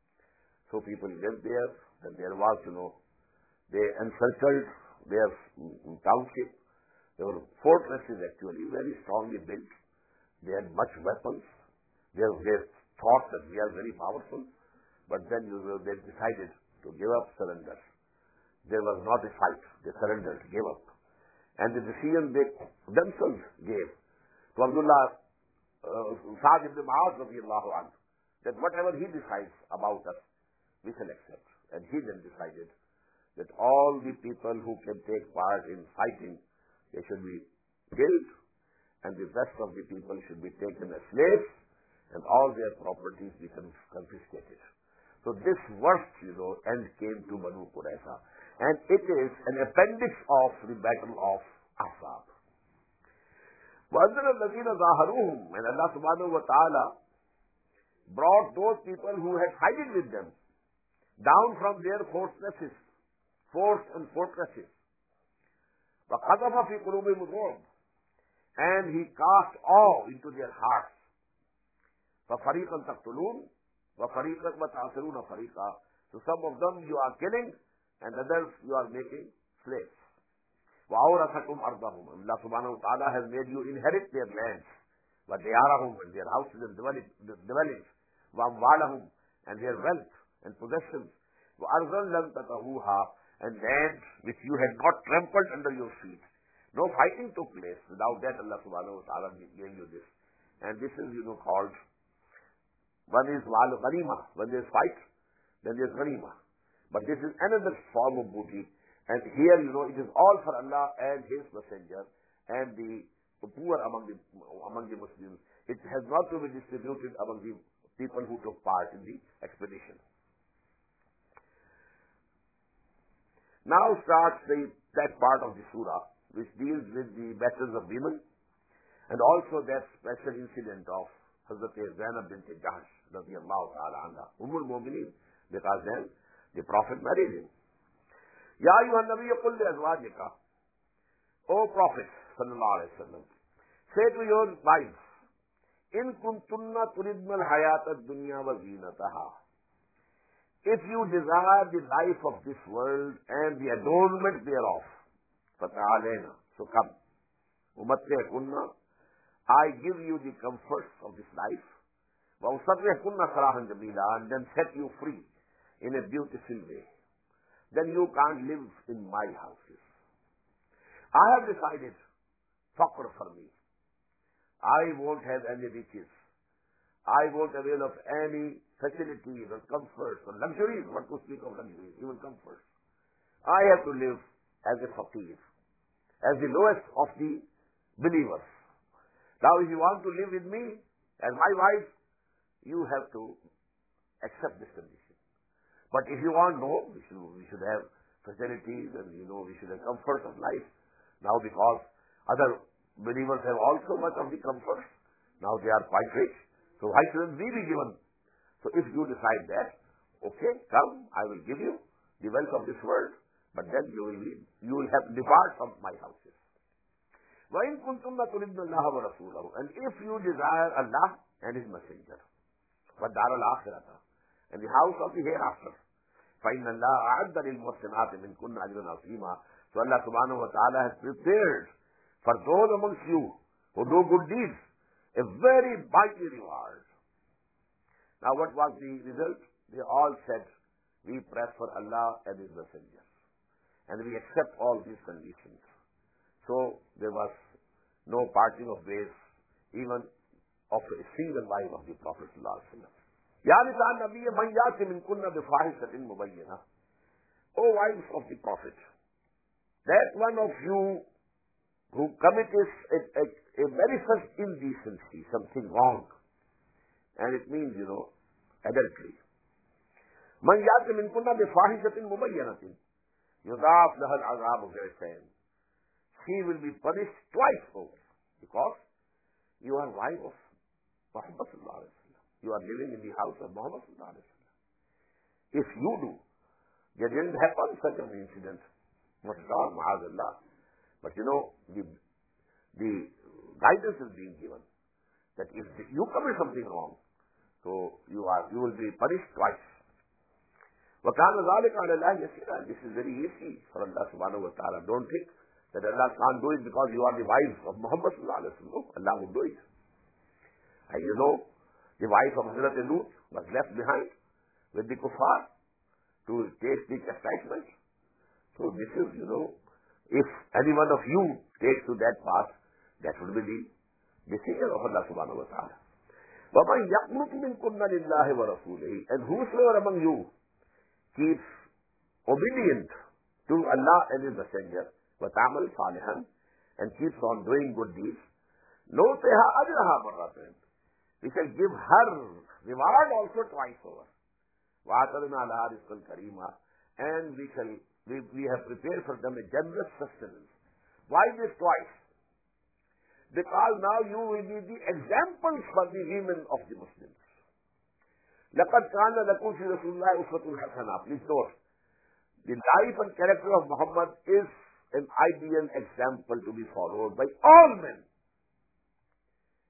Speaker 1: So people lived there, and there was, you know, they encircled their township. They were fortresses actually, very strongly built. They had much weapons. They, they thought that we are very powerful, but then you know, they decided to give up, surrender. There was not a fight. They surrendered, gave up. And the decision they themselves gave to Abdullah, uh, Sa'd ibn Mu'adh radiyallahu anhu, that whatever he decides about us, we shall accept. And he then decided that all the people who can take part in fighting, they should be killed, and the rest of the people should be taken as slaves, and all their properties become confiscated. So this worst, you know, end came to Banu Qurayza. And it is an appendix of the battle of Ahzab. وَأَنزَلَ الَّذِينَ ظَاهَرُوهُمْ, and Allah subhanahu wa ta'ala brought those people who had sided with them down from their fortresses, forts and fortresses. وَقَذَفَ فِي قُلُوبِهِمُ الرُّعْبَ, and he cast awe into their hearts. فَفَرِيقًا تَقْتُلُونَ وَفَرِيقًا وَتَعْصِرُونَ فَرِيقًا, So some of them you are killing and others you are making slaves. وَأَوْرَثَكُمْ أَرْضَهُمْ. Allah subhanahu wa ta'ala has made you inherit their lands. وَدِيَارَهُمْ, and their houses and dwellings. وَأَمْوَالَهُمْ, and their wealth and possessions. وَأَرْضًا لَمْ تَطَئُوهَا, and lands which you had not trampled under your feet. No fighting took place. Without that, Allah subhanahu wa ta'ala gave you this. And this is, you know, called, one is wal ghanima. When there is fight, then there is ghanima. But this is another form of booty. And here, you know, it is all for Allah and His Messenger and the poor among the, among the Muslims. It has not to be distributed among the people who took part in the expedition. Now starts the, that part of the surah which deals with the matters of women and also that special incident of Hazrat Zainab bint Jahsh radiyallahu ta'ala anha, Ummul Mu'mineen, because then the Prophet married him. Ya ayyuhan nabiyyu qul li azwajika, O Prophet sallallahu alaihi wasallam, say to your wives, in kuntunna turidna al-hayata ad-dunya wa zinataha, if you desire the life of this world and the adornment thereof, fata'alena, so come, umatti'kunna, I give you the comforts of this life, wa usarrihkunna sarahan jamila, and then set you free in a beautiful way. Then you can't live in my houses. I have decided, faqr for me. I won't have any riches. I won't avail of any facilities or comforts or luxuries, what to speak of luxuries, even comforts. I have to live as a faqir, as the lowest of the believers. Now if you want to live with me as my wife, you have to accept this condition. But if you want, no, we should, we should have facilities and, you know, we should have comfort of life. Now because other believers have also much of the comfort, now they are quite rich. So why shouldn't we be given? So if you decide that, okay, come, I will give you the wealth of this world, but then you will be, you will have to depart from my houses. وَإِن كُنْتُمْ تُرِدْنَ اللَّهَ وَرَسُولَهُ, and if you desire Allah and His Messenger, وَالدَّارَ الْآخِرَةَ, and the house of the hereafter, فَإِنَّ اللَّهَ أَعَدَّ لِلْمُحْسِنَاتِ مِنْكُنَّ أَجْرًا عَظِيمًا. So Allah subhanahu wa ta'ala has prepared for those amongst you who do good deeds a very mighty reward. Now what was the result? They all said, we prefer Allah and His Messenger, and we accept all these conditions. So there was no parting of ways, even of a single wife of the Prophet sallallahu alaihi wasallam. Ya nisa an-nabiy man yati minkunna bi fahishatin mubayyinah. O wives of the Prophet, that one of you who commits a, a, a manifest indecency, something wrong, and it means, you know, adultery. Man yati minkunna bi fahishatin mubayyinatin, yudaf laha al-'adhabu dhi'fayn. She will be punished twice over, because you are wife of Muhammad sallallahu alaihi wasallam. You are living in the house of Muhammad sallallahu alaihi wasallam. If you do, there didn't happen such an incident, not at all, ma'azallah. But you know, the, the guidance is being given that if you commit something wrong, so you are you will be punished twice. وَكَانَ ذَلِكَ عَلَى اللَّهِ يَسِيرًا. This is very easy for Allah subhanahu wa ta'ala. Don't think that Allah can't do it because you are the wife of Muhammad sallallahu alaihi wasallam. Allah will do it. And you know, the wife of Hazrat Lut was left behind with the kuffar to taste the chastisement. So this is, you know, if any one of you takes to that path, that would be the decision of Allah subhanahu wa ta'ala. وَمَنْ يَقْنُتْ مِنْكُنَّ لِلَّهِ وَرَسُولِهِ, and whosoever among you keeps obedient to Allah and His Messenger, وَتَعْمَلْ صَالِحًا, and keeps on doing good deeds, نُؤْتِهَا أَجْرَهَا مَرَّتَيْنِ, we shall give her reward also twice over. وَأَعْتَدْنَا لَهَا رِزْقًا كَرِيمًا, and we shall we, we have prepared for them a generous sustenance. Why this twice? Because now you will be the examples for the women of the Muslims. لَقَدْ كَانَ لَكُمْ فِي رَسُولِ اللَّهِ أُسْوَةٌ حَسَنَةٌ. Please note, the life and character of Muhammad is an ideal example to be followed by all men.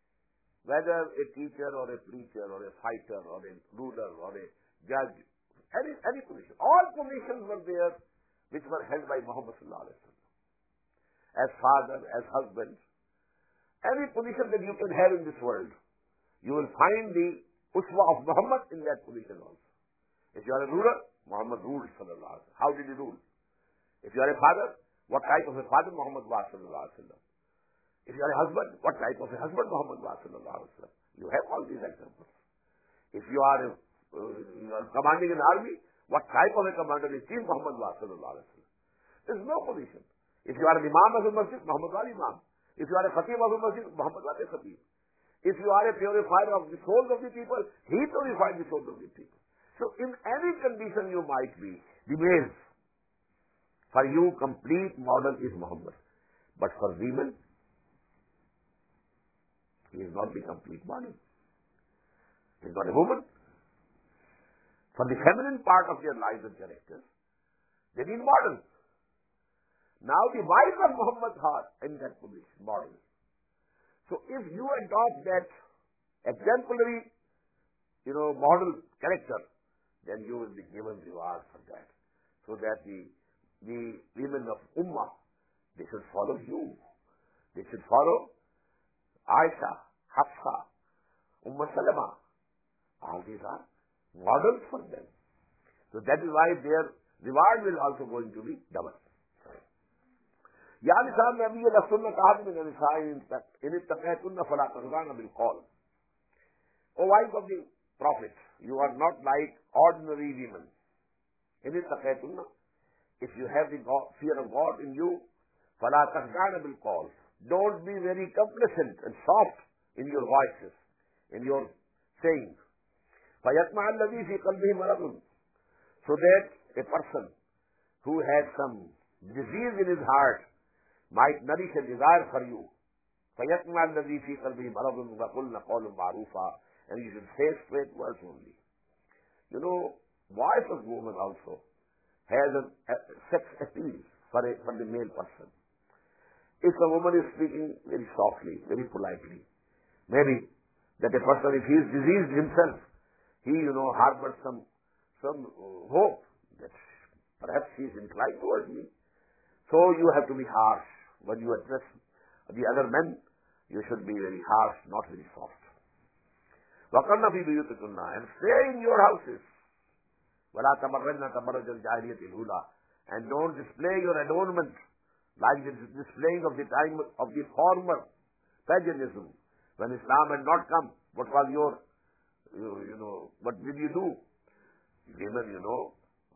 Speaker 1: Whether a teacher or a preacher or a fighter or a ruler or a judge, Any, any position. All positions were there which were held by Muhammad sallallahu alaihi wasallam. As father, as husband. Any position that you can have in this world, you will find the uswa of Muhammad in that position also. If you are a ruler, Muhammad ruled sallallahu alaihi wasallam. How did he rule? If you are a father, what type of a father Muhammad was sallallahu alaihi wasallam? If you are a husband, what type of a husband Muhammad was sallallahu alaihi wasallam? You have all these examples. If you are, a, uh, you are commanding an army, what type of a commander-in-chief Muhammad was sallallahu alaihi wasallam? There is no position. If you are an imam of a masjid, Muhammad was imam. If you are a khatib of a masjid, Muhammad was a khatib. If you are a purifier of the souls of the people, he purified the souls of the people. So in any condition you might be, the males, for you complete model is Muhammad. But for women, he is not the complete model. He is not a woman. For the feminine part of their lives and characters, they need models. Now the wife of Muhammad are in that position, model. So if you adopt that exemplary, you know, model character, then you will be given reward for that. So that the the women of Ummah, they should follow you. They should follow Aisha, Hafsa, Umm Salama. All these are models for them. So that is why their reward will also going to be double. يا نساء النبي لستن كأحد من النساء إن اتقيتن فلا تخضعن بالقول. O wives of the Prophet, you are not like ordinary women. إن اتقيتن, if you have the God, fear of God in you, فلا تخضعن بالقول. Don't be very complacent and soft in your voices, in your saying. فيطمع الذي في قلبه مرض, so that a person who has some disease in his heart might nourish a desire for you. فَيَطْمَعَ الَّذِي فِي قَلْبِهِ مَرَضٌ وَقُلْنَ قَوْلًا مَعْرُوفًا, and you should say straight words only. You know, voice of woman also has a, a sex appeal for, a, for the male person. If a woman is speaking very softly, very politely, maybe that a person, if he is diseased himself, he, you know, harbors some, some hope that perhaps he is inclined towards me. So you have to be harsh. When you address the other men, you should be very harsh, not very soft. وَقَرْنَ فِي بُيُوتِكُنَّ, and stay in your houses. وَلَا تَبَرَّجْنَ تَبَرَّجَ الْجَاهِلِيَّةِ الْأُولَى, and don't display your adornment like the displaying of the time of the former paganism. When Islam had not come, what was your, you, you know, what did you do? Women, you know,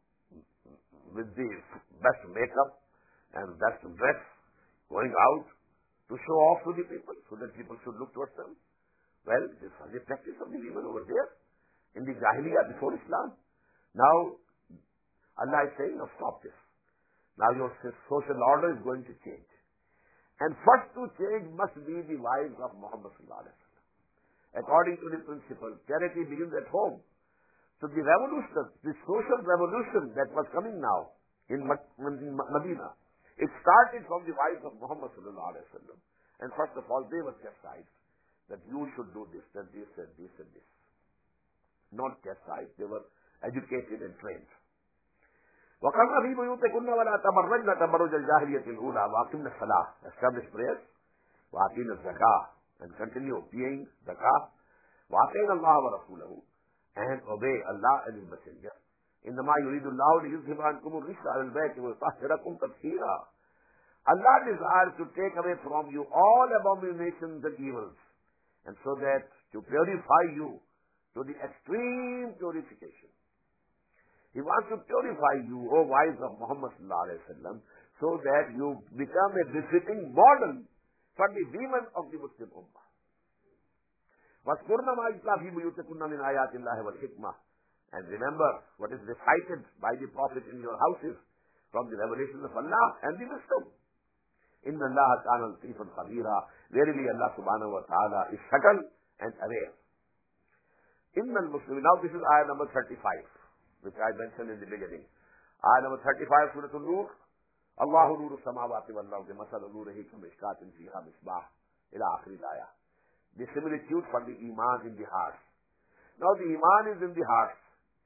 Speaker 1: with the best makeup and best dress, going out to show off to the people so that people should look towards them. Well, this was the practice of the women over there in the Jahiliyyah before Islam. Now, Allah is saying, now stop this. Now your social order is going to change. And first to change must be the wives of Muhammad sallallahu alaihi wasallam. According to the principle, charity begins at home. So the revolution, the social revolution that was coming now in Medina, it started from the wives of Muhammad sallallahu alaihi wasallam. And first of all, they were chastised that you should do this, and this, and this, and this. Not chastised, they were educated and trained. وَقَرْنَ فِي بُيُوتِكُنَّ وَلَا تَبَرَّجْنَ تَبَرُّجَ الْجَاهِلِيَّةِ الْأُولَى وَأَقِمْنَ الصَّلَاةَ, establish prayers, وَأَقِمْنَ الزَّكَاةَ, and continue paying zakah, وَأَطِيعْنَ اللَّهَ وَرَسُولَهُ, and obey Allah and His Messenger. إِنَّمَا يُرِيدُ اللَّهُ لِيُذْهِبَ عَنْكُمُ الرِّجْسَ أَهْلَ الْبَيْتِ وَيُطَهِّرَكُمْ تَطْهِيرًا. Allah desires to take away from you all abominations and evils, and so that to purify you to the extreme purification. He wants to purify you, O wives of Muhammad sallallahu alaihi wasallam, so that you become a befitting model for the women of the Muslim Ummah. وَاذْكُرْنَ مَا يُتْلَى فِي بُيُوتِكُنَّ مِنْ آيَاتِ اللَّهِ وَالْحِكْمَةِ, and remember what is recited by the Prophet in your houses from the revelation of Allah and the wisdom. إِنَّ اللَّهَ كَانَ لَطِيفًا خَبِيرًا, verily Allah subhanahu wa ta'ala is subtle and aware. إِنَّ الْمُسْلِمِينَ, now this is ayah number thirty-five, which I mentioned in the beginning. Ayah number thirty-five, Surah An-Nur. Allahu nuru samawati wal ardi, masalu nurihi kamishkatin fiha misbah, ila akhir ayah. The similitude for the iman in the heart. Now the iman is in the heart.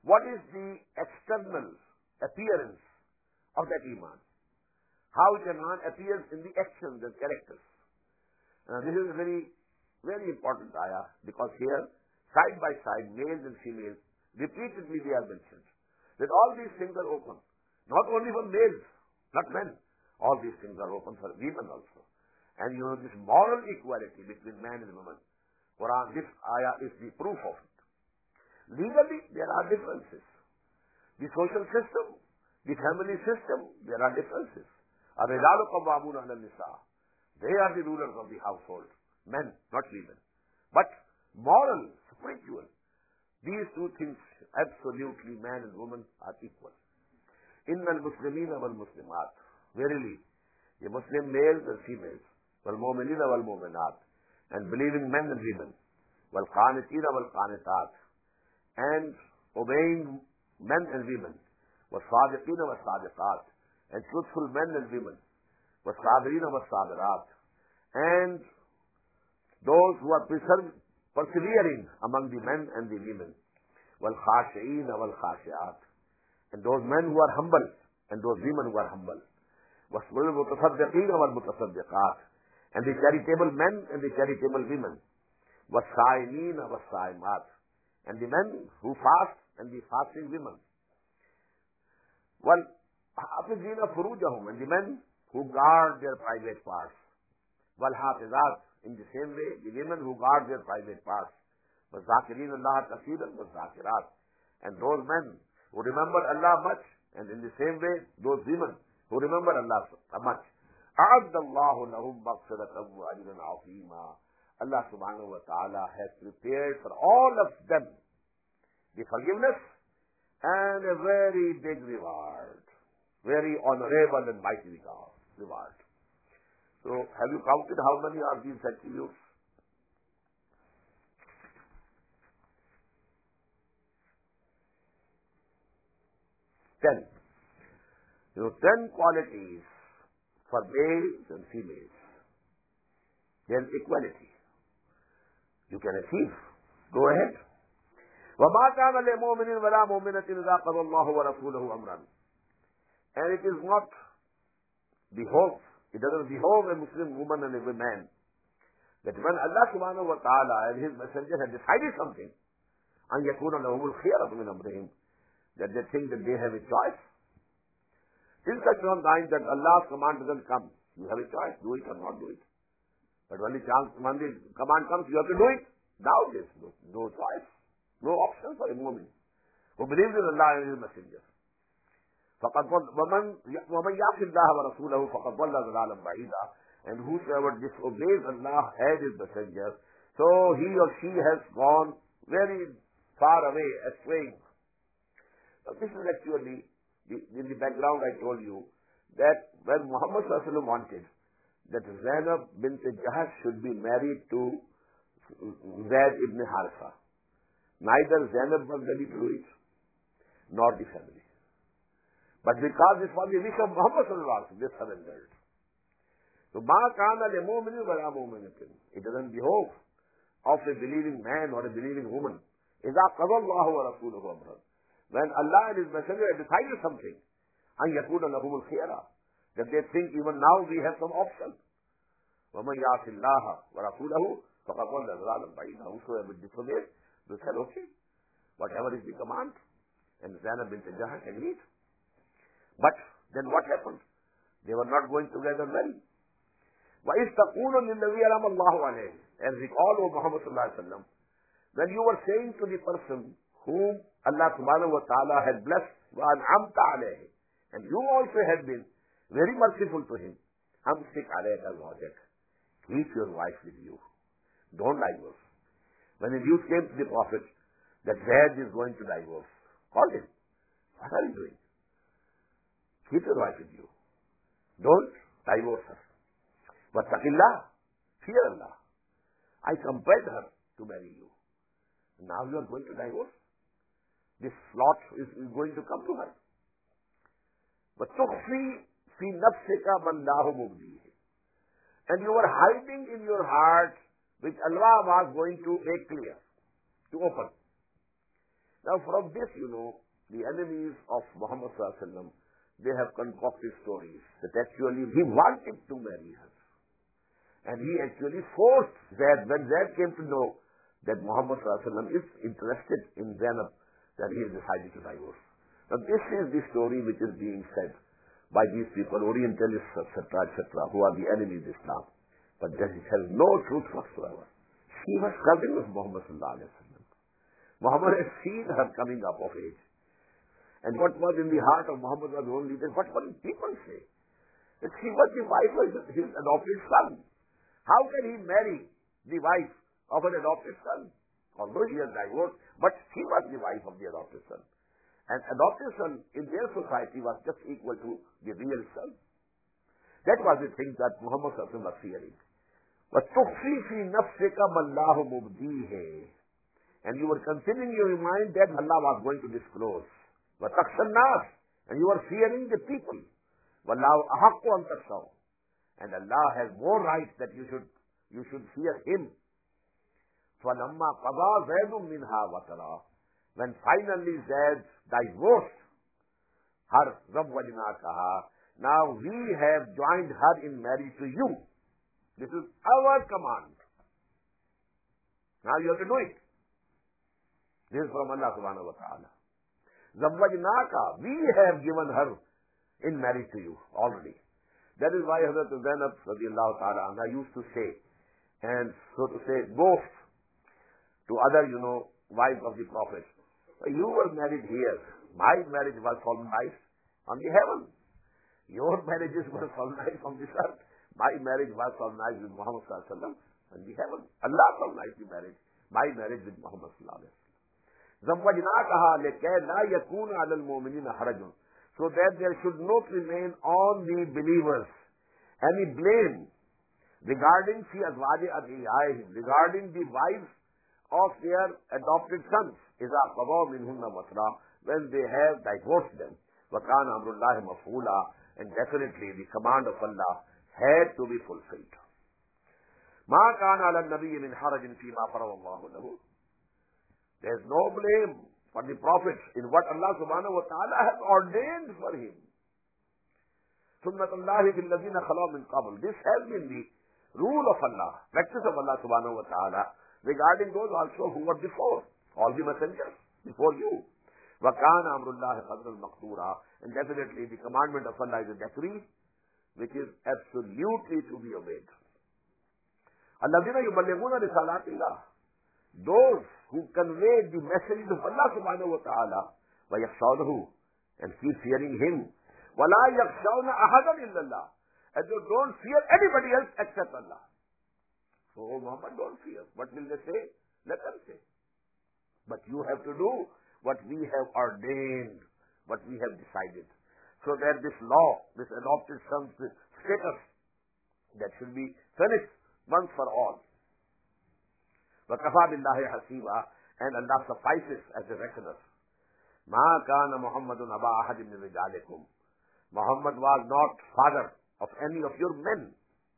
Speaker 1: what is the external appearance of that iman? How it iman appears in the actions and characters. Now, this is a very, very important ayah, because here, side by side, males and females, repeatedly they are mentioned. That all these things are open. Not only for males, not men. All these things are open for women also. And you know, this moral equality between man and woman, Quran, this ayah is the proof of it. Legally, there are differences. The social system, the family system, there are differences. الرجال قوامون على النساء. They are the rulers of the household. Men, not women. But moral, spiritual, these two things, absolutely man and woman are equal. إِنَّ الْمُسْلِمِينَ وَالْمُسْلِمَاتِ. Verily, the Muslim males and females, وَالْمُؤْمِنِينَ وَالْمُؤْمِنَاتِ, and believing men and women, وَالْقَانِتِينَ وَالْقَانِتَاتِ, and obeying men and women, وَالصَّادِقِينَ وَالصَّادِقَاتِ, and truthful men and women, وَالصَّابِرِينَ وَالصَّابِرَاتِ, and those who are persevering among the men and the women, وَالْخَاشِعِينَ وَالْخَاشِعَاتِ, and those men who are humble and those women who are humble, وَالْمُتَصَدِّقِينَ وَالْمُتَصَدِّقَاتِ, and the charitable men and the charitable women, وَالصَّائِمِينَ وَالصَّائِمَاتِ, and the men who fast and the fasting women, وَالْحَافِظِينَ فُرُوجَهُمْ, and the men who guard their private parts, وَالْحَافِظَاتِ, in the same way, the women who guard their private parts, وَالذَّاكِرِينَ اللَّهَ كَثِيرًا وَالذَّاكِرَاتِ, and those men who remember Allah much, and in the same way, those women who remember Allah much. أَعَدَّ اللَّهُ لَهُمْ مَغْفِرَةً وَأَجْرًا عَظِيمًا. Allah subhanahu wa ta'ala has prepared for all of them the forgiveness and a very big reward. Very honorable and mighty reward. So, have you counted how many are these attributes? Ten. You know, ten qualities for males and females. Then equality. You can achieve. Go ahead. وَمَا كَانَ لِمُؤْمِنٍ وَلَا مُؤْمِنَةٍ إِذَا قَضَى اللَّهُ وَرَسُولُهُ أَمْرًا. And it is not behove, it doesn't behove a Muslim woman and a man that when Allah subhanahu wa ta'ala and His Messenger have decided something, أَنْ يَكُونَ لَهُمُ الْخِيَرَةُ مِنْ أَمْرِهِمْ, that they think that they have a choice. Till such time that Allah's command doesn't come, you have a choice, do it or not do it. But when the chance, when the command comes, you have to do it. Now there's no, no choice, no option for a woman who believes in Allah and His Messenger. فَقَدْ وَمَنْ وَمَنْ يَعْصِ اللَّهَ وَرَسُولَهُ فَقَدْ ضَلَّ ضَلَالًا بَعِيدًا. And whosoever disobeys Allah and His Messenger, so he or she has gone very far away, astray. So this is actually, the, in the background I told you, that when Muhammad sallallahu alaihi wasallam wanted that Zainab bint Jahash should be married to Zayd ibn Haritha, neither Zainab was ready to do it, nor the family. But because this was the wish of Muhammad sallallahu alaihi wasallam, they surrendered. So, مَا كَانَ لِمُؤْمِنٍ وَلَا مُؤْمِنَةٍ, it doesn't behove of a believing man or a believing woman. إِذَا قَضَى اللَّهُ وَرَسُولُهُ أَمْرًا, when Allah and His Messenger have decided something, أَنْ يَكُونَ لَهُمُ الْخِيَرَةُ, that they think even now we have some option. وَمَنْ يَعْصِ اللَّهَ وَرَسُولَهُ فَقَدْ ضَلَّ ضَلَالًا بَعِيدًا. Whosoever disobeys, they said, okay, whatever is the command. And Zainab bint Jahash agreed. But then what happened? They were not going together well. وَإِذْ تَقُولُ لِلَّذِي أَنْعَمَ اللَّهُ عَلَيْهِ, and recall, O Muhammad sallallahu alaihi wasallam, when you were saying to the person whom Allah subhanahu wa ta'ala had blessed, وَأَنْعَمْتَ عَلَيْهِ, and you also had been very merciful to him, أَمْسِكْ عَلَيْكَ زَوْجَكَ, keep your wife with you. Don't divorce. When the news came to the Prophet that Zayd is going to divorce, call him. What are you doing? Keep your wife with you. Don't divorce her. But taqillah, fear Allah. I compelled her to marry you. Now you are going to divorce. This lot is going to come to her. But tukhfi fi nafsika man lahu mubdihi. And you were hiding in your heart which Allah was going to make clear, to open. Now from this, you know, the enemies of Muhammad sallallahu alaihi wasallam, they have concocted stories that actually he wanted to marry her. And he actually forced Zaid, when Zaid came to know that Muhammad sallallahu alaihi wasallam is interested in Zainab, that he has decided to divorce. Now this is the story which is being said by these people, Orientalists, et cetera, et cetera, who are the enemies of Islam. But this has no truth whatsoever. She was cousin of Muhammad sallallahu alaihi wasallam. Muhammad had seen her coming up of age. And what was in the heart of Muhammad was only that what will people say? That she was the wife of his adopted son. How can he marry the wife of an adopted son? Although he has divorced, but she was the wife of the adopted son. And adopted son in their society was just equal to the real son. That was the thing that Muhammad sallallahu alaihi wasallam was fearing. وَتُخْفِي فِي نَفْسِكَ مَا اللَّهُ مُبْدِيهِ. And you were considering in your mind that Allah was going to disclose. وَتَخْشَى النَّاسِ. And you were fearing the people. وَاللَّهُ أَحَقُّ أَن تَخْشَوْا. And Allah has more rights that you should you should fear Him. فَلَمَّا قَضَى زَيْدٌ مِنْهَا وَتَرَى. When finally Zayd divorced her, زَوَّجْنَاكَهَا. Now we have joined her in marriage to you. This is our command. Now you have to do it. This is from Allah subhanahu wa ta'ala. زَوَّجْنَاكَ. We have given her in marriage to you already. That is why Hazrat Zainab radiallahu ta'ala anha used to say, and so to say, boast to other, you know, wives of the Prophet. You were married here. My marriage was solemnized on the heaven. Your marriages were solemnized on this earth. My marriage was solemnized with Muhammad sallallahu alaihi wasallam on the heaven. Allah solemnized the marriage. My marriage with Muhammad sallallahu alaihi wasallam. زَوَّجْنَاكَهَا لِكَيْ لَا يَكُونَ عَلَى الْمُؤْمِنِينَ حَرَجٌ. So that there should not remain on the believers any blame regarding fi azwaji adiyaihim, regarding the wives of their adopted sons, إِذَا قَضَوْا مِنْهُنَّ وَطْرًا, when they have divorced them. وَكَانَ أَمْرُ اللَّهِ مَفْعُولًا. And definitely the command of Allah had to be fulfilled. مَا كَانَ عَلَى النَّبِيِّ مِنْ حَرَجٍ فِي مَا فَرَضَ اللَّهُ لَهُ. There is no blame for the Prophet in what Allah subhanahu wa ta'ala has ordained for him. سُنَّةُ اللَّهِ فِي الَّذِينَ خَلَوْا مِنْ قَبْلِ. This has been the rule of Allah, practice of Allah subhanahu wa ta'ala regarding those also who were before, all the messengers before you. وَكَانَ أَمْرُ اللَّهِ قَدْرًا مَقْدُورًا. And definitely the commandment of Allah is a decree which is absolutely to be obeyed. الَّذِينَ يُبَلِّغُونَ رِسَالَاتِ اللَّهِ. Those who convey the message of Allah subhanahu wa ta'ala, وَيَخْشَوْنَهُ, and keep fearing Him. وَلَا يَخْشَوْنَ أَحَدًا إِلَّا اللَّهِ. And they don't fear anybody else except Allah. So, oh Muhammad, don't fear. What will they say? Let them say. But you have to do what we have ordained, what we have decided. So that this law, this adopted son's status, that should be finished once for all. وَكَفَى بِاللَّهِ حَسِيبًا. And Allah suffices as a reckoner. مَا كَانَ مُحَمَّدٌ أَبَا أَحَدٍ مِّن رِجَالِكُمْ. Muhammad was not father of any of your men.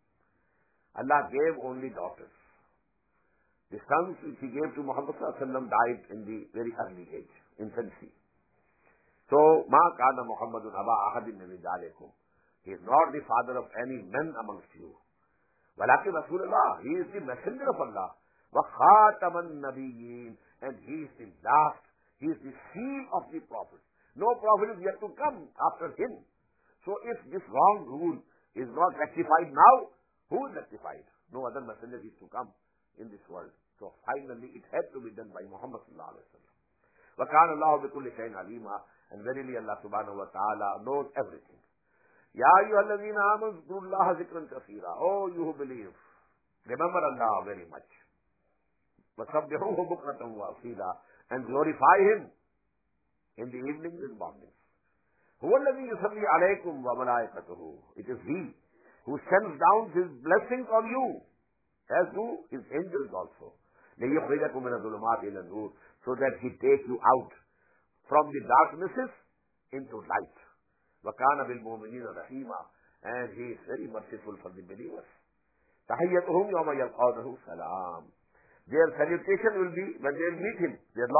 Speaker 1: Allah gave only daughters. The sons which He gave to Muhammad sallallahu alaihi wasallam died in the very early age, infancy. So, مَا كَانَ مُحَمَّدٌ أَبَا أَحَدٍ مِّن رِجَالِكُمْ. He is not the father of any men amongst you. وَلَكِنْ رَسُولَ اللَّهِ. He is the messenger of Allah. وَخَاتَمَ النَّبِيِّينَ. And He is the last. He is the seal of the Prophet. No prophet is yet to come after Him. So if this wrong rule is not rectified now, who is rectified? No other messenger is to come in this world. So finally it had to be done by Muhammad sallallahu alaihi wasallam. وَكَانَ اللَّهُ بِكُلِّ شَيْءٍ عَلِيمًا. And verily Allah subhanahu wa ta'ala knows everything. يَا أَيُّهَا الَّذِينَ آمَنُوا اذْكُرُوا اللَّهَ ذِكْرًا كَثِيرًا. Oh, you who believe, remember Allah very much. وَسَبِّحُوهُ بُكْرَةً وَأَصِيلًا. And glorify Him in the evenings and mornings. هُوَ الَّذِي يُصَلِّي عَلَيْكُمْ وَمَلَائِكَتُهُ. It is He who sends down His blessings on you, as do His angels also. لِيُخْرِجَكُم مِّنَ الظُّلُمَاتِ إِلَى النُّورِ. So that He takes you out from the darknesses into light. وَكَانَ بِالْمُؤْمِنِينَ رَحِيمًا. And He is very merciful for the believers. تَحِيَّتُهُمْ يَوْمَ يَلْقَوْنَهُ سَلَامٌ. Their salutation will be when they will meet Him, their Lord.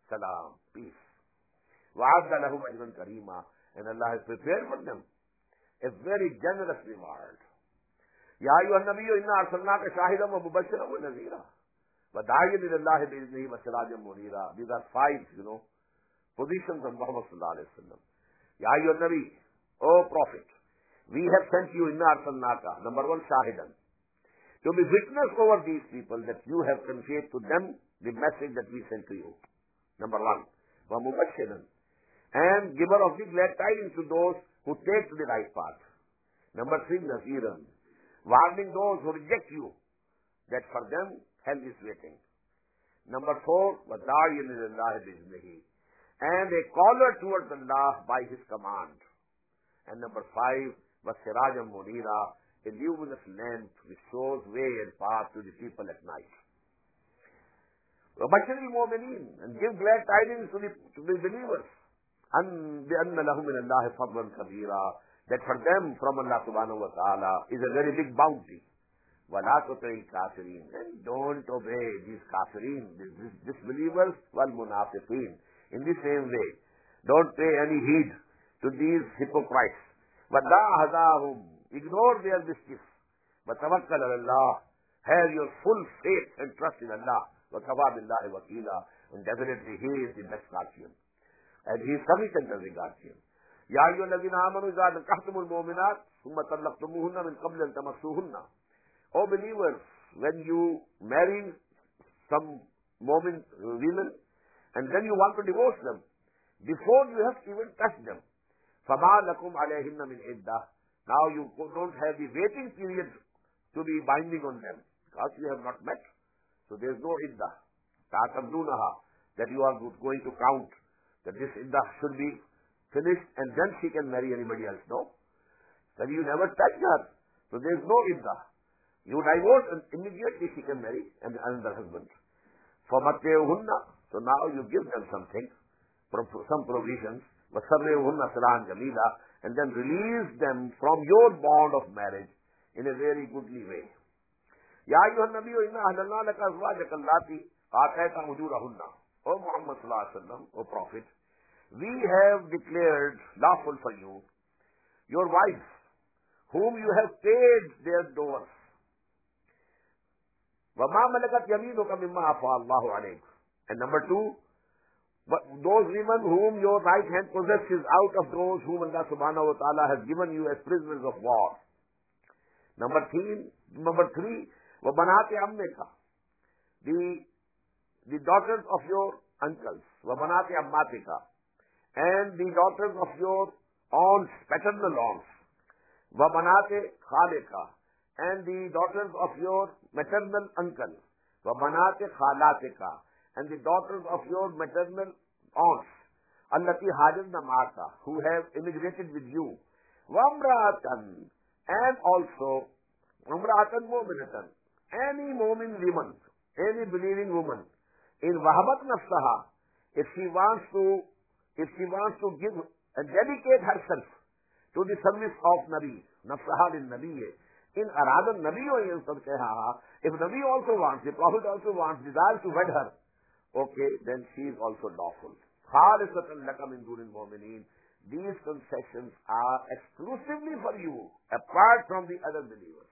Speaker 1: salam, peace. وَعَدَّ لَهُمْ أَجْرًا كَرِيمًا. And Allah has prepared for them a very generous reward. يَا أَيُّهَا النَّبِيُّ إِنَّا أَرْسَلْنَاكَ شَاهِدًا وَمُبَشِّرًا وَنَذِيرًا وَدَاعِيًا إِلَى اللَّهِ بِإِذْنِهِ وَسِرَاجًا مُنِيرًا. These are five, you know, positions of Muhammad sallallahu alayhi wa sallam. Ya ayyuhan Nabi, O Prophet, we have sent you inna arsalnaka, number one, shahidan, to be witness over these people that you have conveyed to them the message that we sent to you. Number one, wa mubashiran, and giver of the glad tidings to those who take to the right path. Number three, naziran, warning those who reject you that for them hell is waiting. Number four, wa da'iyan ila Allah bi'iznihi, and a caller towards Allah by His command. And number five, وَسِرَاجًا مُنِيرًا, a luminous lamp which shows way and path to the people at night. وَبَشِّرِ الْمُؤْمِنِينَ, and give glad tidings to the, to the believers. أَنْ بِأَنَّ لَهُمْ مِنَ اللَّهِ فَضْلًا كَبِيرًا, that for them from Allah subhanahu wa ta'ala is a very big bounty. وَلَا تُطِعِ الْكَافِرِينَ, and don't obey these kafirin, these, these disbelievers, وَالْمُنَافِقِينَ. In the same way, don't pay any heed to these hypocrites. وَدَّعَ هَدَاهُمْ, ignore their mischief. وَتَوَكَّلْ عَلَى اللَّهِ, have your full faith and trust in Allah. وَكَفَى بِاللَّهِ وَكِيلًا, and definitely He is the best guardian. And He is sufficient as a guardian. يَا أَيُّهَا الَّذِينَ آمَنُوا إِذَا نَكَحْتُمُ الْمُؤْمِنَاتِ ثُمَّ طَلَّقْتُمُوهُنَّ مِنْ قَبْلِ أَنْ تَمَسُّوهُنَّ. O believers, when you marry some mu'min women, and then you want to divorce them, before you have even touched them, فَمَا لَكُمْ عَلَيْهِنَّ مِنْ عِدَّةٍ, now you don't have the waiting period to be binding on them, because you have not met. So there is no iddah. تَعْتَبْدُونَهَا, that you are going to count, that this iddah should be finished, and then she can marry anybody else. No. Then you never touch her. So there is no iddah. You divorce, and immediately she can marry another husband. فَمَتِّعُهُنَّ, so now you give them something, some provisions, وَسَرِّهُنَّ سَرَاحًا جَمِيلًا, and then release them from your bond of marriage in a very goodly way. يَا أَيُّهَا النَّبِيُّ إِنَّا أَحْلَلْنَا لَكَ أَزْوَاجَكَ اللَّاتِي آتَيْتَ أُجُورَهُنَّ. O Muhammad sallallahu alaihi wasallam, O Prophet, we have declared lawful for you your wives, whom you have paid their doors. وَمَا مَلَكَتْ يَمِينُكَ مِمَّا أَفَاءَ اللَّهُ عَلَيْكَ. And number two, but those women whom your right hand possesses out of those whom Allah subhanahu wa ta'ala has given you as prisoners of war. Number three, number three, وَبَنَاتِ عَمِّكَ, the, the daughters of your uncles, وَبَنَاتِ عَمَّاتِكَ, and the daughters of your aunts, paternal aunts, وَبَنَاتِ خَالِكَ, and the daughters of your maternal uncle, وَبَنَاتِ خَالَاتِكَ, and the daughters of your maternal aunts, allati hajazna ma'aka, who have immigrated with you, wamra'atan, and also wamra'atan mu'minatan, any mu'min woman, any believing woman, in wahabat nafsaha, if she wants to, if she wants to give and dedicate herself to the service of Nabi, nafsaha lil Nabi, in aradan Nabi wa yansabtaha, if Nabi also wants, the Prophet also wants, desires to wed her, okay, then she is also lawful. خَالِصَةً لَكَ مِن دُونِ الْمُؤْمِنِينَ. These concessions are exclusively for you, apart from the other believers.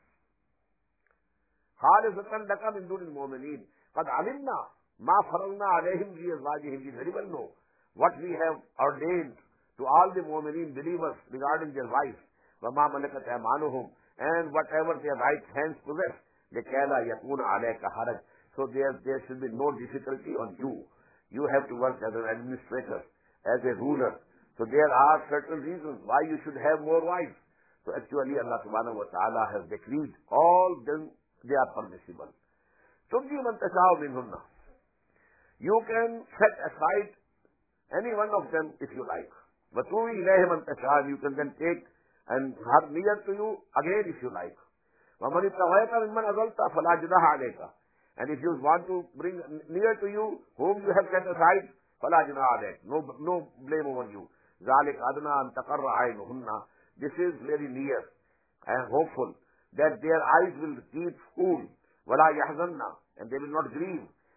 Speaker 1: خَالِصَةً لَكَ مِن دُونِ الْمُؤْمِنِينَ. قَدْ عَلِمْنَا مَا فَرَضْنَا عَلَيْهِمْ فِي أَزْوَاجِهِمْ. We very well know what we have ordained to all the mu'mineen believers regarding their wives. وَمَا مَلَكَتْ أَيْمَانُهُمْ, and whatever their right hands possess. لِكَيْ لَا يَكُونَ عَلَيْكَ حَرَجٌ. So there, there should be no difficulty on you. You have to work as an administrator, as a ruler. So there are certain reasons why you should have more wives. So actually Allah subhanahu wa ta'ala has decreed all them, they are permissible. تُبْدِي مَنْ تَشَاءُ مِنْهُنَّ. You can set aside any one of them if you like. وَتُوِي إِلَيْهِ مَنْ تَشَاءُ. You can then take and have near to you again if you like. وَمَنِ ابْتَغَيْتَ مِمَّنْ أَزَلْتَ فَلَا جُنَاحَ عَلَيْكَ. And if you want to bring near to you whom you have set aside, فَلَا جُنَاحَ عَلَيْكَ. No, no blame over you. ذَلِكَ أَدْنَىٰ أَن تَقَرَّ عَيْنُهُنَّ. This is very near and hopeful that their eyes will keep cool. وَلَا يَحْزَنَّ. And they will not grieve.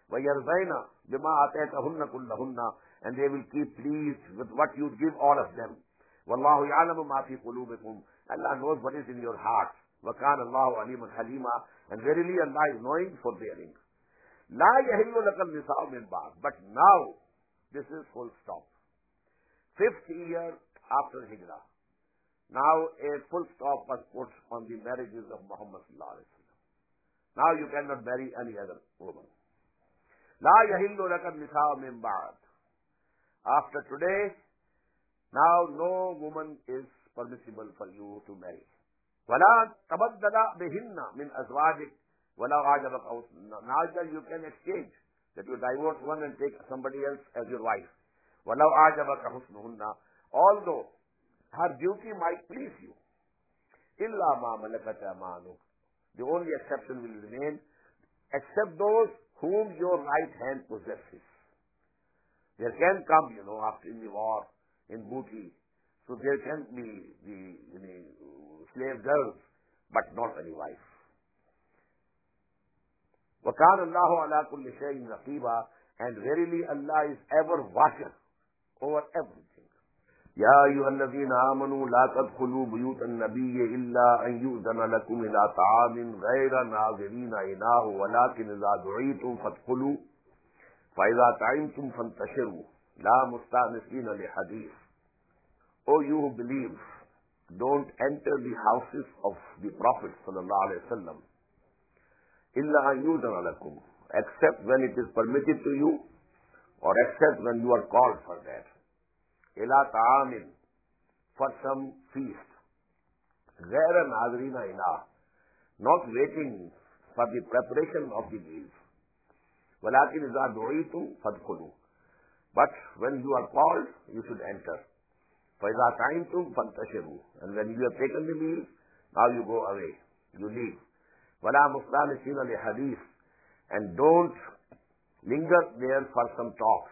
Speaker 1: وَيَرْضَيْنَ بِمَا آتَيْتَهُنَّ كُلَّهُنَّ, and they will keep pleased with what you give all of them. وَاللَّهُ يَعْلَمُ مَا فِي قُلُوبِكُمْ, Allah knows what is in your hearts. وَكَانَ اللَّهُ عَلِيمًا حَلِيمًا, and verily Allah is knowing, forbearing. لَا يَحِلُّ لَكَ النِّسَاءُ مِنْ بَعْدٍ, but now, this is full stop. Fifth year after Hijrah. Now a full stop was put on the marriages of Muhammad sallallahu alaihi wasallam. Now you cannot marry any other woman. لا يحل لك النساء من بعد. After today, now no woman is permissible for you to marry. ولا تبدل بهن من أزواجك ولا أعجبك حسنهن. Neither you can exchange that you divorce one and take somebody else as your wife. وَلَوْ أَعْجَبَكَ حُسْنُهُنَّ, although her beauty might please you. إِلَّا مَا مَلَكَتْ أَيْمَانُكُمْ, the only exception will remain, except those whom your right hand possesses. There can come, you know, after in the war, in booty, so there can be the, the slave girls, but not any wife. وَكَانَ اللَّهُ عَلَى كُلِّ شَيْءٍ رَقِيبًا, and verily Allah is ever watching over everything. يا أيها الذين آمنوا لا تدخلوا بيوت النبي إلا أن يؤذن لكم إلى طعام غير ناظرين إناه ولكن إذا دعيتم فادخلوا فإذا طعمتم فانتشروا لا مستأنسين لحديث. O you who believe, don't enter the houses of the Prophet sallallahu alaihi wasallam إلا أن يؤذن لكم, except when it is permitted to you, or except when you are called for that. إلى طعام, for some feast. غير ناظرين إناه, not waiting for the preparation of the meals. ولكن إذا دعيتم فادخلوا, but when you are called, you should enter. فإذا طعمتم فانتشروا, and when you have taken the meals, now you go away, you leave. ولا مستأنسين لحديث, and don't linger there for some talks.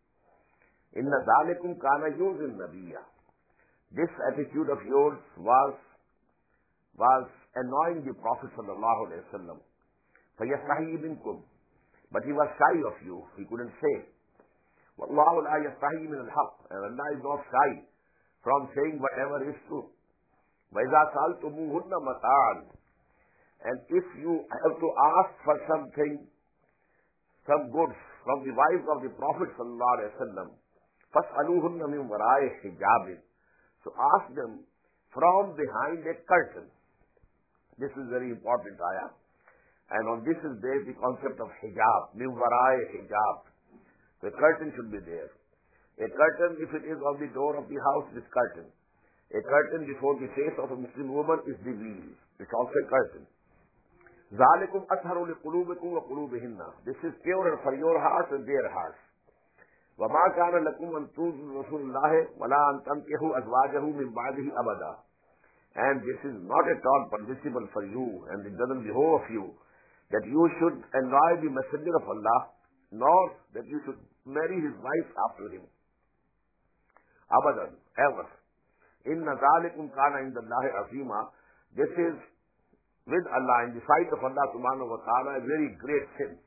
Speaker 1: إن ذلكم كان يؤذي النبي. This attitude of yours was was annoying the Prophet sallallahu alaihi wasallam. فيستحيي منكم, but he was shy of you. He couldn't say. والله لا يستحيي من الحق, and Allah is not shy from saying whatever is true. وإذا سألتموهن متاعا, and if you have to ask for something, some goods from the wives of the Prophet sallallahu alaihi wasallam, فَاسْأَلُوهُنَّ مِنْ وَرَائِ حِجَابٍ, so ask them from behind a curtain. This is very important ayah, and on this is based the concept of hijab, مِنْ وَرَائِ حِجَاب. The curtain should be there. A curtain, if it is on the door of the house, is curtain. A curtain before the face of a Muslim woman is the veil. It's also a curtain. ذَلِكُمْ أَطْهَرُ لِقُلُوبِكُمْ وَقُلُوبِهِنَّ. This is purer for your hearts and their hearts. وَمَا كَانَ لَكُمْ أَن تُؤْذُوا رَسُولَ اللَّهِ وَلَا أَن تَنكِحُوا أَزْوَاجَهُ مِن بَعْدِهِ أَبَدًا. And this is not at all permissible for you, and it doesn't behove of you, that you should annoy the Messenger of Allah, nor that you should marry his wife after him. Abadan, ever. إِنَّ ذَلِكُمْ كَانَ عِندَ اللَّهِ عَظِيمًا. This is with Allah, in the sight of Allah subhanahu wa ta'ala, a very great sin.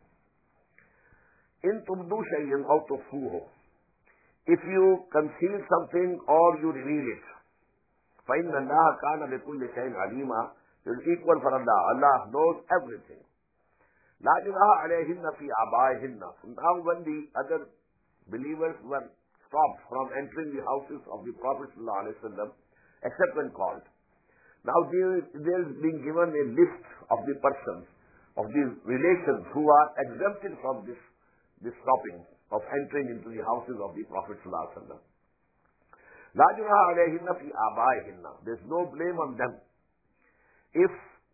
Speaker 1: In tubdu shay'in aw tukhfuhu, if you conceal something or you reveal it, fa inna Allah kana bi kulli shay'in alima, it is equal for Allah. Allah knows everything. La junaha alayhinna fi abaihinna. Now when the other believers were stopped from entering the houses of the Prophet sallallahu alaihi wasallam, except when called. Now there is being given a list of the persons, of the relations who are exempted from this this stopping of entering into the houses of the Prophet sallallahu alaihi wasallam. La junaha alayhinna fi abaihinna. There is no blame on them if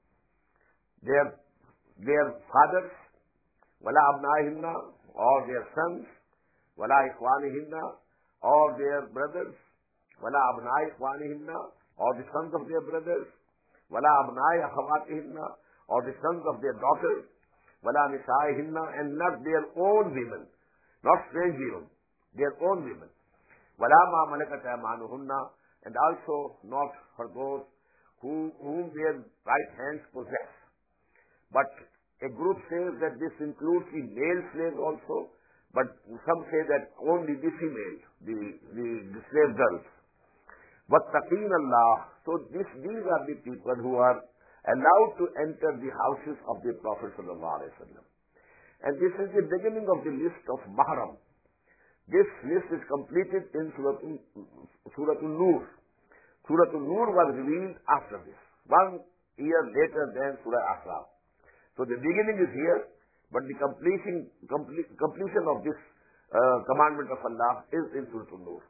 Speaker 1: their their fathers, wala abnaihinna, or their sons, wala ikhwanihinna, or their brothers, wala abnai ikhwanihinna, or the sons of their brothers, wala abnai akhawatihinna, or the sons of their daughters, wala nisaihinna, and not their own women, not strange women, their own women, wala ma malakat aymanuhunna, and also not for those who, whom their right hands possess. But A group says that this includes the male slaves also, but some say that only the female, the, the, the slave girls. وَاتَّقِينَ اللَّهِ. So this, these are the people who are allowed to enter the houses of the Prophet sallallahu alaihi wasallam. And this is the beginning of the list of Mahram. This list is completed in Surah An-Nur. Surah An-Nur was revealed after this, one year later than Surah Ahzab. So the beginning is here, but the completion, complete, completion of this uh, commandment of Allah is in Surah An-Nur.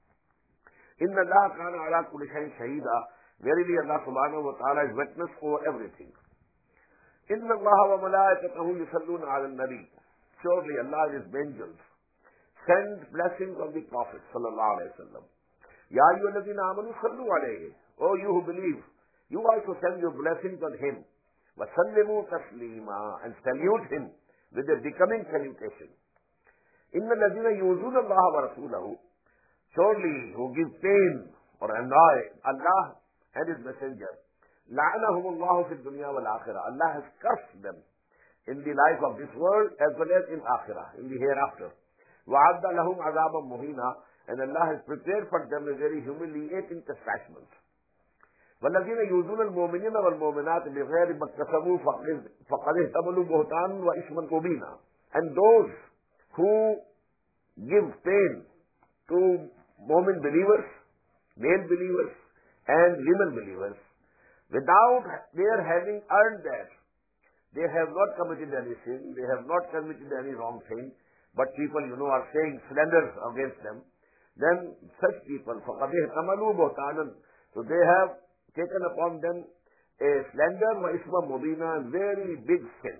Speaker 1: Inna Allah kana ala kulli shay'in shahida. Verily Allah subhanahu wa ta'ala is witness over everything. Inna Allah wa malaikatahu yusalluna ala al-nabi. Surely Allah and His angels send blessings on the Prophet sallallahu alaihi wasallam. Ya ayyuhalladhina amanu sallu alayhi. Oh, you who believe, you also send your blessings on him. Wa sallimu taslima, and salute him with a becoming salutation. Inna alladhina yuzuna Allah wa rasulahu. Surely who give pain or annoy Allah and His messenger. La'anahum Allah fi dunya wal akhirah. Allah has cursed them in the life of this world as well as in akhirah, in the hereafter. وَعَدَّ لَهُمْ عَذَابًا مُهِينًا, and Allah has prepared for them a very humiliating chastisement. وَالَّذِينَ يُؤْذُونَ الْمُؤْمِنِينَ وَالْمُؤْمِنَاتِ بِغَيْرِ مَا اكْتَسَبُوا فَقَدِ احْتَمَلُوا بُهْتَانًا وَإِثْمًا مُبِينًا. And those who give pain to mu'min believers, male believers and women believers, without their having earned that, they have not committed any sin, they have not committed any wrong thing, but people, you know, are saying slanders against them, then such people, فَقَدْ احْتَمَلُوا بُهْتَانًا, so they have taken upon them a slander وَإِثْمًا مُبِينًا, very big sin.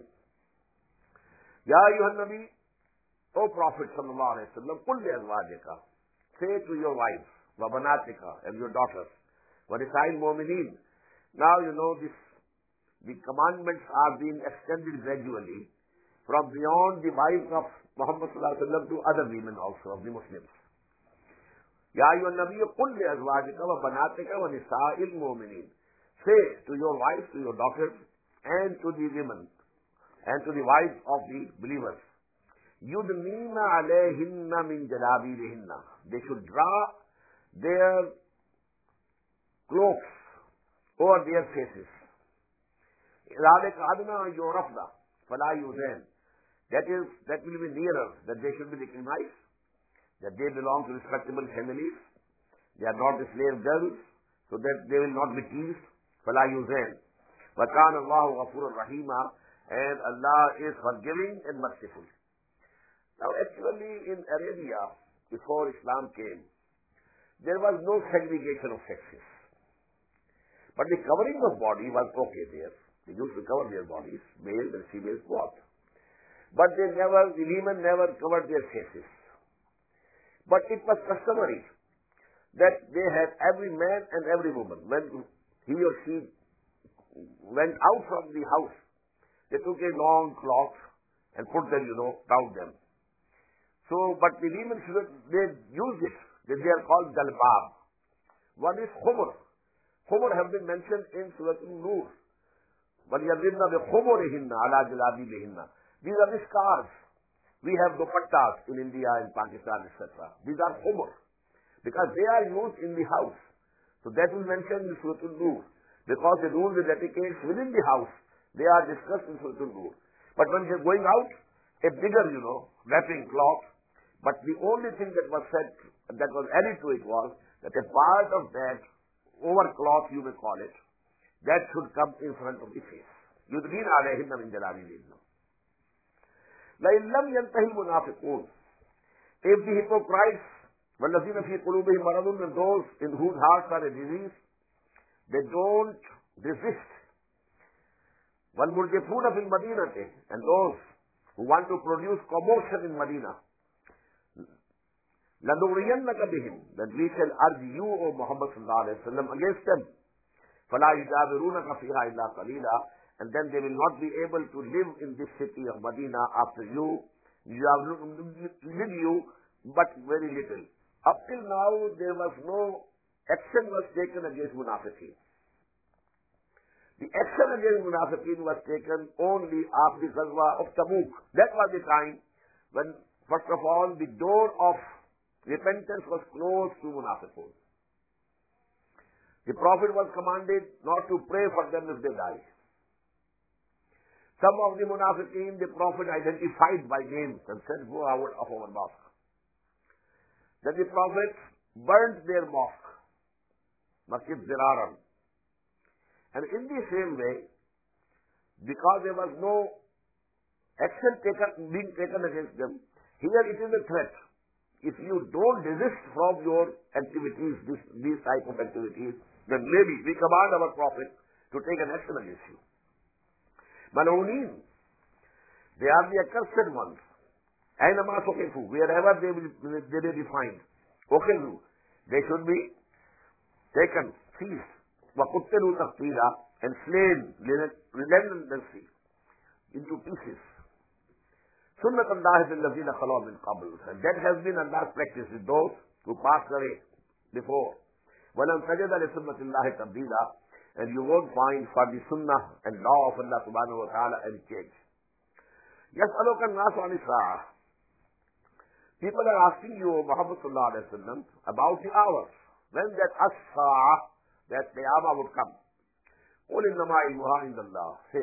Speaker 1: Ya ayyuhan nabi, O Prophet sallallahu alaihi wasallam, قُلْ لِأَزْوَاجِكَ, say to your wives, وَبَنَاتِكَ, and your daughters, وَنِسَاءِ الْمُؤْمِنِينَ. Now you know this, the commandments are being extended gradually from beyond the wives of Muhammad sallallahu alaihi wasallam to other women also of the Muslims. Ya ayyuhan nabiyyu qul li azwajika wa banatika wa nisa'il mu'minin. Say to your wives, to your daughters, and to the women, and to the wives of the believers, yudnina alayhinna min jalabibihinna. They should draw their cloaks over their faces. ذَلِكَ أَدْنَىٰ يُعْرَفْنَ فَلَا يُؤْذَيْنَ. That is, that will be nearer, that they should be recognized, that they belong to respectable families, they are not the slave girls, so that they will not be teased. فَلَا يُؤْذَيْنَ. وَكَانَ اللَّهُ غَفُورًا رَحِيمًا, and Allah is forgiving and merciful. Now actually in Arabia, before Islam came, there was no segregation of sexes. But the covering of body was okay there. They used to cover their bodies, males and females both. But they never, the women never covered their faces. But it was customary that they had every man and every woman, when he or she went out from the house, they took a long cloth and put them, you know, round them. So, but the women, they used it. They are called jalbab. One is khumr. Khumr have been mentioned in Surah An-Nur. وَلْيَضْرِبْنَ بِخُمُرِهِنَّ عَلَى جَلَابِيبِهِنَّ. These are the scarves. We have dupattas in India and Pakistan, et cetera. These are khumr, because they are used in the house. So that is mentioned in Surah An-Nur. Because the rules and etiquettes within the house, they are discussed in Surah An-Nur. But when they are going out, a bigger, you know, wrapping cloth. But the only thing that was said, that was added to it was that a part of that overcloth, you may call it, that should come in front of the face. يُدْنِينَ عَلَيْهِنَّ مِنْ جَلَابِيبِهِنَّ. لَإِنْ لَمْ يَنْتَهِ الْمُنَافِقُونَ. If the hypocrites, وَالَّذِينَ فِي قُلُوبِهِمْ مَرَضٌ, and those in whose hearts are a disease, they don't resist. وَالْمُرْجِفُونَ فِي الْمَدِينَةِ, and those who want to produce commotion in Medina, لَنُغْرِيَنَّكَ بِهِمْ, that we shall urge you, O Muhammad sallallahu alayhi wa sallam, against them. فَلَا يُجَاوِرُونَكَ فِيهَا إِلَّا قَلِيلًا, and then they will not be able to live in this city of Medina after you, live you, but very little. Up till now, there was no action was taken against Munafiqeen. The action against Munafiqeen was taken only after the Ghazwa of Tabuk. That was the time when, first of all, the door of repentance was closed to Munafiqun. The Prophet was commanded not to pray for them if they die. Some of the Munafiqeen, the Prophet identified by names and said, go out of our mosque. Then the Prophet burnt their mosque, Masjid Ziraran. And in the same way, because there was no action taken, being taken against them, here it is a threat. If you don't desist from your activities, this, these type of activities, then maybe we command our Prophet to take an action against you. Mal'ooneen, they are the accursed ones. Aynama suqifu, wherever they will, they will be found. Ukhidhu, they should be taken, seized. وَقُتِّلُوا تَقْتِيلًا, and slain relentlessly into pieces. سُنَّةَ اللَّهِ فِي الَّذِينَ خَلَوْا مِنْ قَبْلُ, and that has been Allah's practice with those who passed away before. وَلَنْ تَجِدَ لِسُنَّةِ اللَّهِ تَبْدِيلًا, and you won't find for the sunnah and law of Allah subhanahu wa ta'ala any change. يَسْأَلُكَ النَّاسُ عَنِ السَّاعَةِ, people are asking you, Muhammad sallallahu alayhi wa sallam, about the hours, when that as-sa'ah, that Qiyamah would come. قُلْ إِنَّمَا عِلْمُهَا عِنْدَ اللَّهِ, say,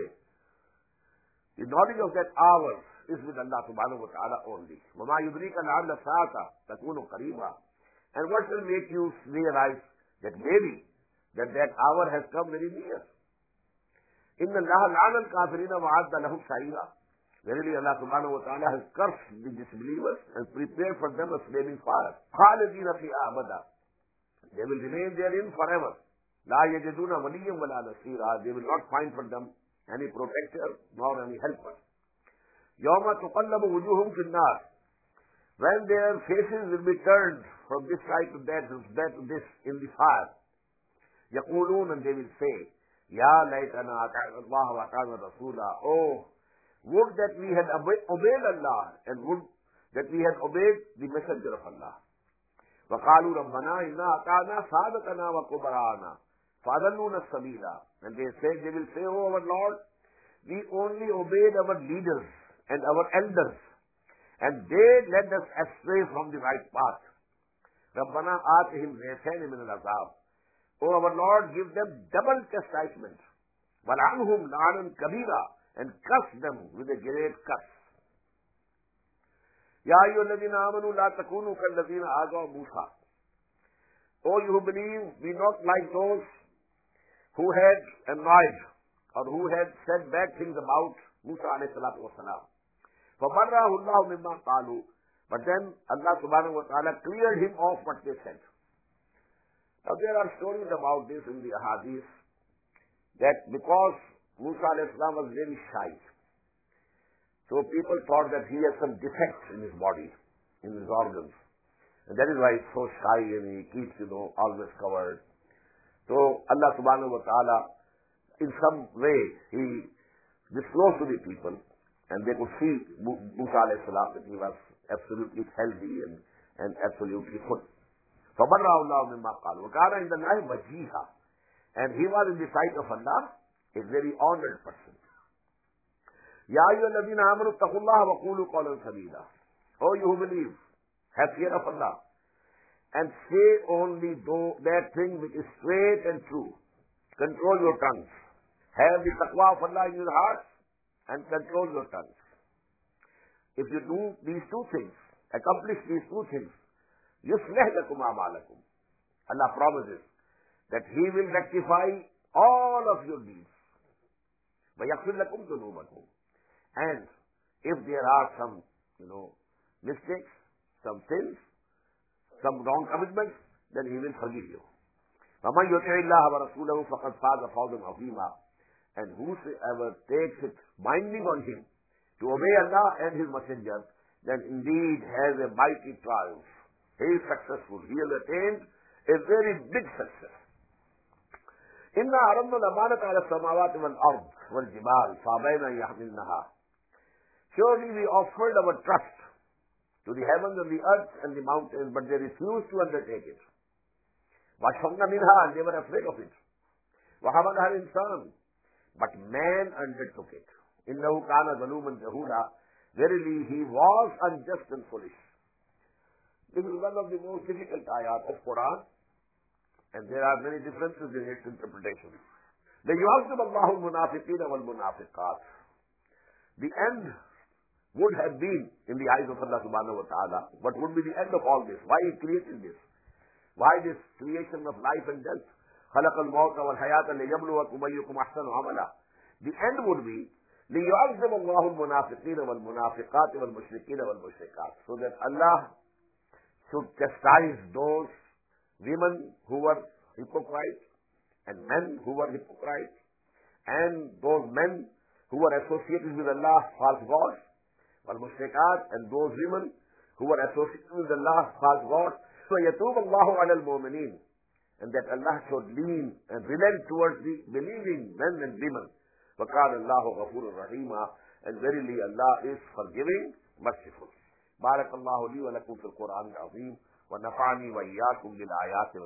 Speaker 1: the knowledge of that hour is with Allah subhanahu wa ta'ala only. وَمَا يُدْرِيكَ لَعَلَّ السَّاعَةَ تَكُونُ قَرِيبًا, and what will make you realize that maybe that that hour has come very near. إِنَّ اللَّهَ لَعَنَ الْكَافِرِينَ وَعَدَّ لَهُمْ سَعِيرًا, verily Allah subhanahu wa ta'ala has cursed the disbelievers and prepared for them a flaming fire. خَالِدِينَ فِيهَا أَبَدًا, they will remain therein forever. لَا يَجِدُونَ وَلِيًّا وَلَا نَصِيرًا, they will not find for them any protector nor any helper. يَوْمَ تُقَلَّبُ وُجُوهُمْ فِي النَّارِ, when their faces will be turned from this side to that, to that to this in the fire. يَقُولُونَ, and they will say, يَا لَيْتَنَا أَطَعْنَا اللَّهَ وَأَطَعْنَا رَسُولًا, oh, would that we had obeyed Allah, and would that we had obeyed the messenger of Allah. وَقَالُوا رَبَّنَا إِنَّا أَطَعْنَا سَادَتَنَا وَكُبَرَانَا فَأَضَلُّونَا السَّبِيلَ, and they say, they will say, oh our Lord, we only obeyed our leaders and our elders, and they led us astray from the right path. رَبَّنَا آتِهِمْ ضِعْفَيْنِ مِنَ الْعَذَابِ, oh our Lord, give them double chastisement. وَلَعْنُهُمْ لَعْنًا كَبِيرًا, and curse them with a great curse. يَا أَيُّهَا الَّذِينَ آمَنُوا لَا تَكُونُوا كَالَّذِينَ آذَوْا مُوسَى, oh, you who believe, be not like those who had annoyed or who had said bad things about Musa alayhi salatu wasalam. فَبَرَّهُ اللَّهُ مِمَّا قَالُوا, but then Allah subhanahu wa ta'ala cleared him of what they said. Now there are stories about this in the ahadith, that because Musa alayhi salam was very shy, so people thought that he has some defect in his body, in his organs. And that is why he's so shy and he keeps, you know, always covered. So Allah subhanahu wa ta'ala, in some way, he disclosed to the people, and they could see Musa alayhi salam that he was absolutely healthy and, and absolutely fit. فَبَرَّهُ اللَّهُ مِمَّا قَالُوا وَكَانَ عِندَ اللَّهِ وَجِيهًا, and he was in the sight of Allah a very honored person. يَا أَيُّهَا الَّذِينَ آمَنُوا اتَّقُوا اللَّهَ وَقُولُوا قَوْلًا سَدِيدًا, oh, you who believe, have fear of Allah, and say only though that thing which is straight and true. Control your tongues. Have the taqwa of Allah in your hearts, and control your tongues. If you do these two things, accomplish these two things, يُصْلِحْ لَكُمْ أَعْمَالَكُمْ, Allah promises that He will rectify all of your deeds. وَيَغْفِرْ لَكُمْ ذُنُوبَكُمْ, and if there are some, you know, mistakes, some sins, some wrong commitments, then He will forgive you. وَمَنْ يُطِعِ اللَّهَ وَرَسُولَهُ فَقَدْ فَازَ فَوْزًا عَظِيمًا, and whosoever takes it binding on him to obey Allah and His Messenger, then indeed has a mighty triumph. He is successful. He has attained a very big success. إِنَّا عَرَضْنَا الْأَمَانَةَ عَلَى السَّمَاوَاتِ وَالْأَرْضِ وَالْجِبَالِ فَأَبَيْنَ أَنْ يَحْمِلْنَهَا, surely we offered our trust to the heavens and the earth and the mountains, but they refused to undertake it. وَأَشْفَقْنَ مِنْهَا, and they were afraid of it. وَحَمَلَهَا الْإِنسَانُ, but man undertook it. Innahu kana zaluman jahula. Verily, he was unjust and foolish. This is one of the most difficult ayat of Quran, and there are many differences in its interpretation. لَيُعَذِّبَ اللَّهُ الْمُنَافِقِينَ وَالْمُنَافِقَاتِ. The end would have been in the eyes of Allah subhanahu wa ta'ala. What would be the end of all this? Why He created this? Why this creation of life and death? خَلَقَ الْمَوْتَ وَالْحَيَاةَ لِيَبْلُوَكُمْ أَيُّكُمْ أَحْسَنُ عَمَلًا. The end would be لِيُعَذِّبَ اللَّهُ الْمُنَافِقِينَ وَالْمُنَافِقَاتِ وَالْمُشْرِكِينَ وَالْمُشْرِكَاتِ. So that Allah should chastise those women who were hypocrites and men who were hypocrites, and those men who were associated with Allah, false gods, wal-mushrikat, and those women who were associated with Allah, false gods. So yatub Allahu ala al-mu'minin, and that Allah should lean and relent towards the believing men and women. وَقَالَ اللَّهُ غَفُورٌ رَحِيمًا, and verily Allah is forgiving, merciful. بارك الله لي ولكم في القرآن العظيم ونفعني وإياكم بالآيات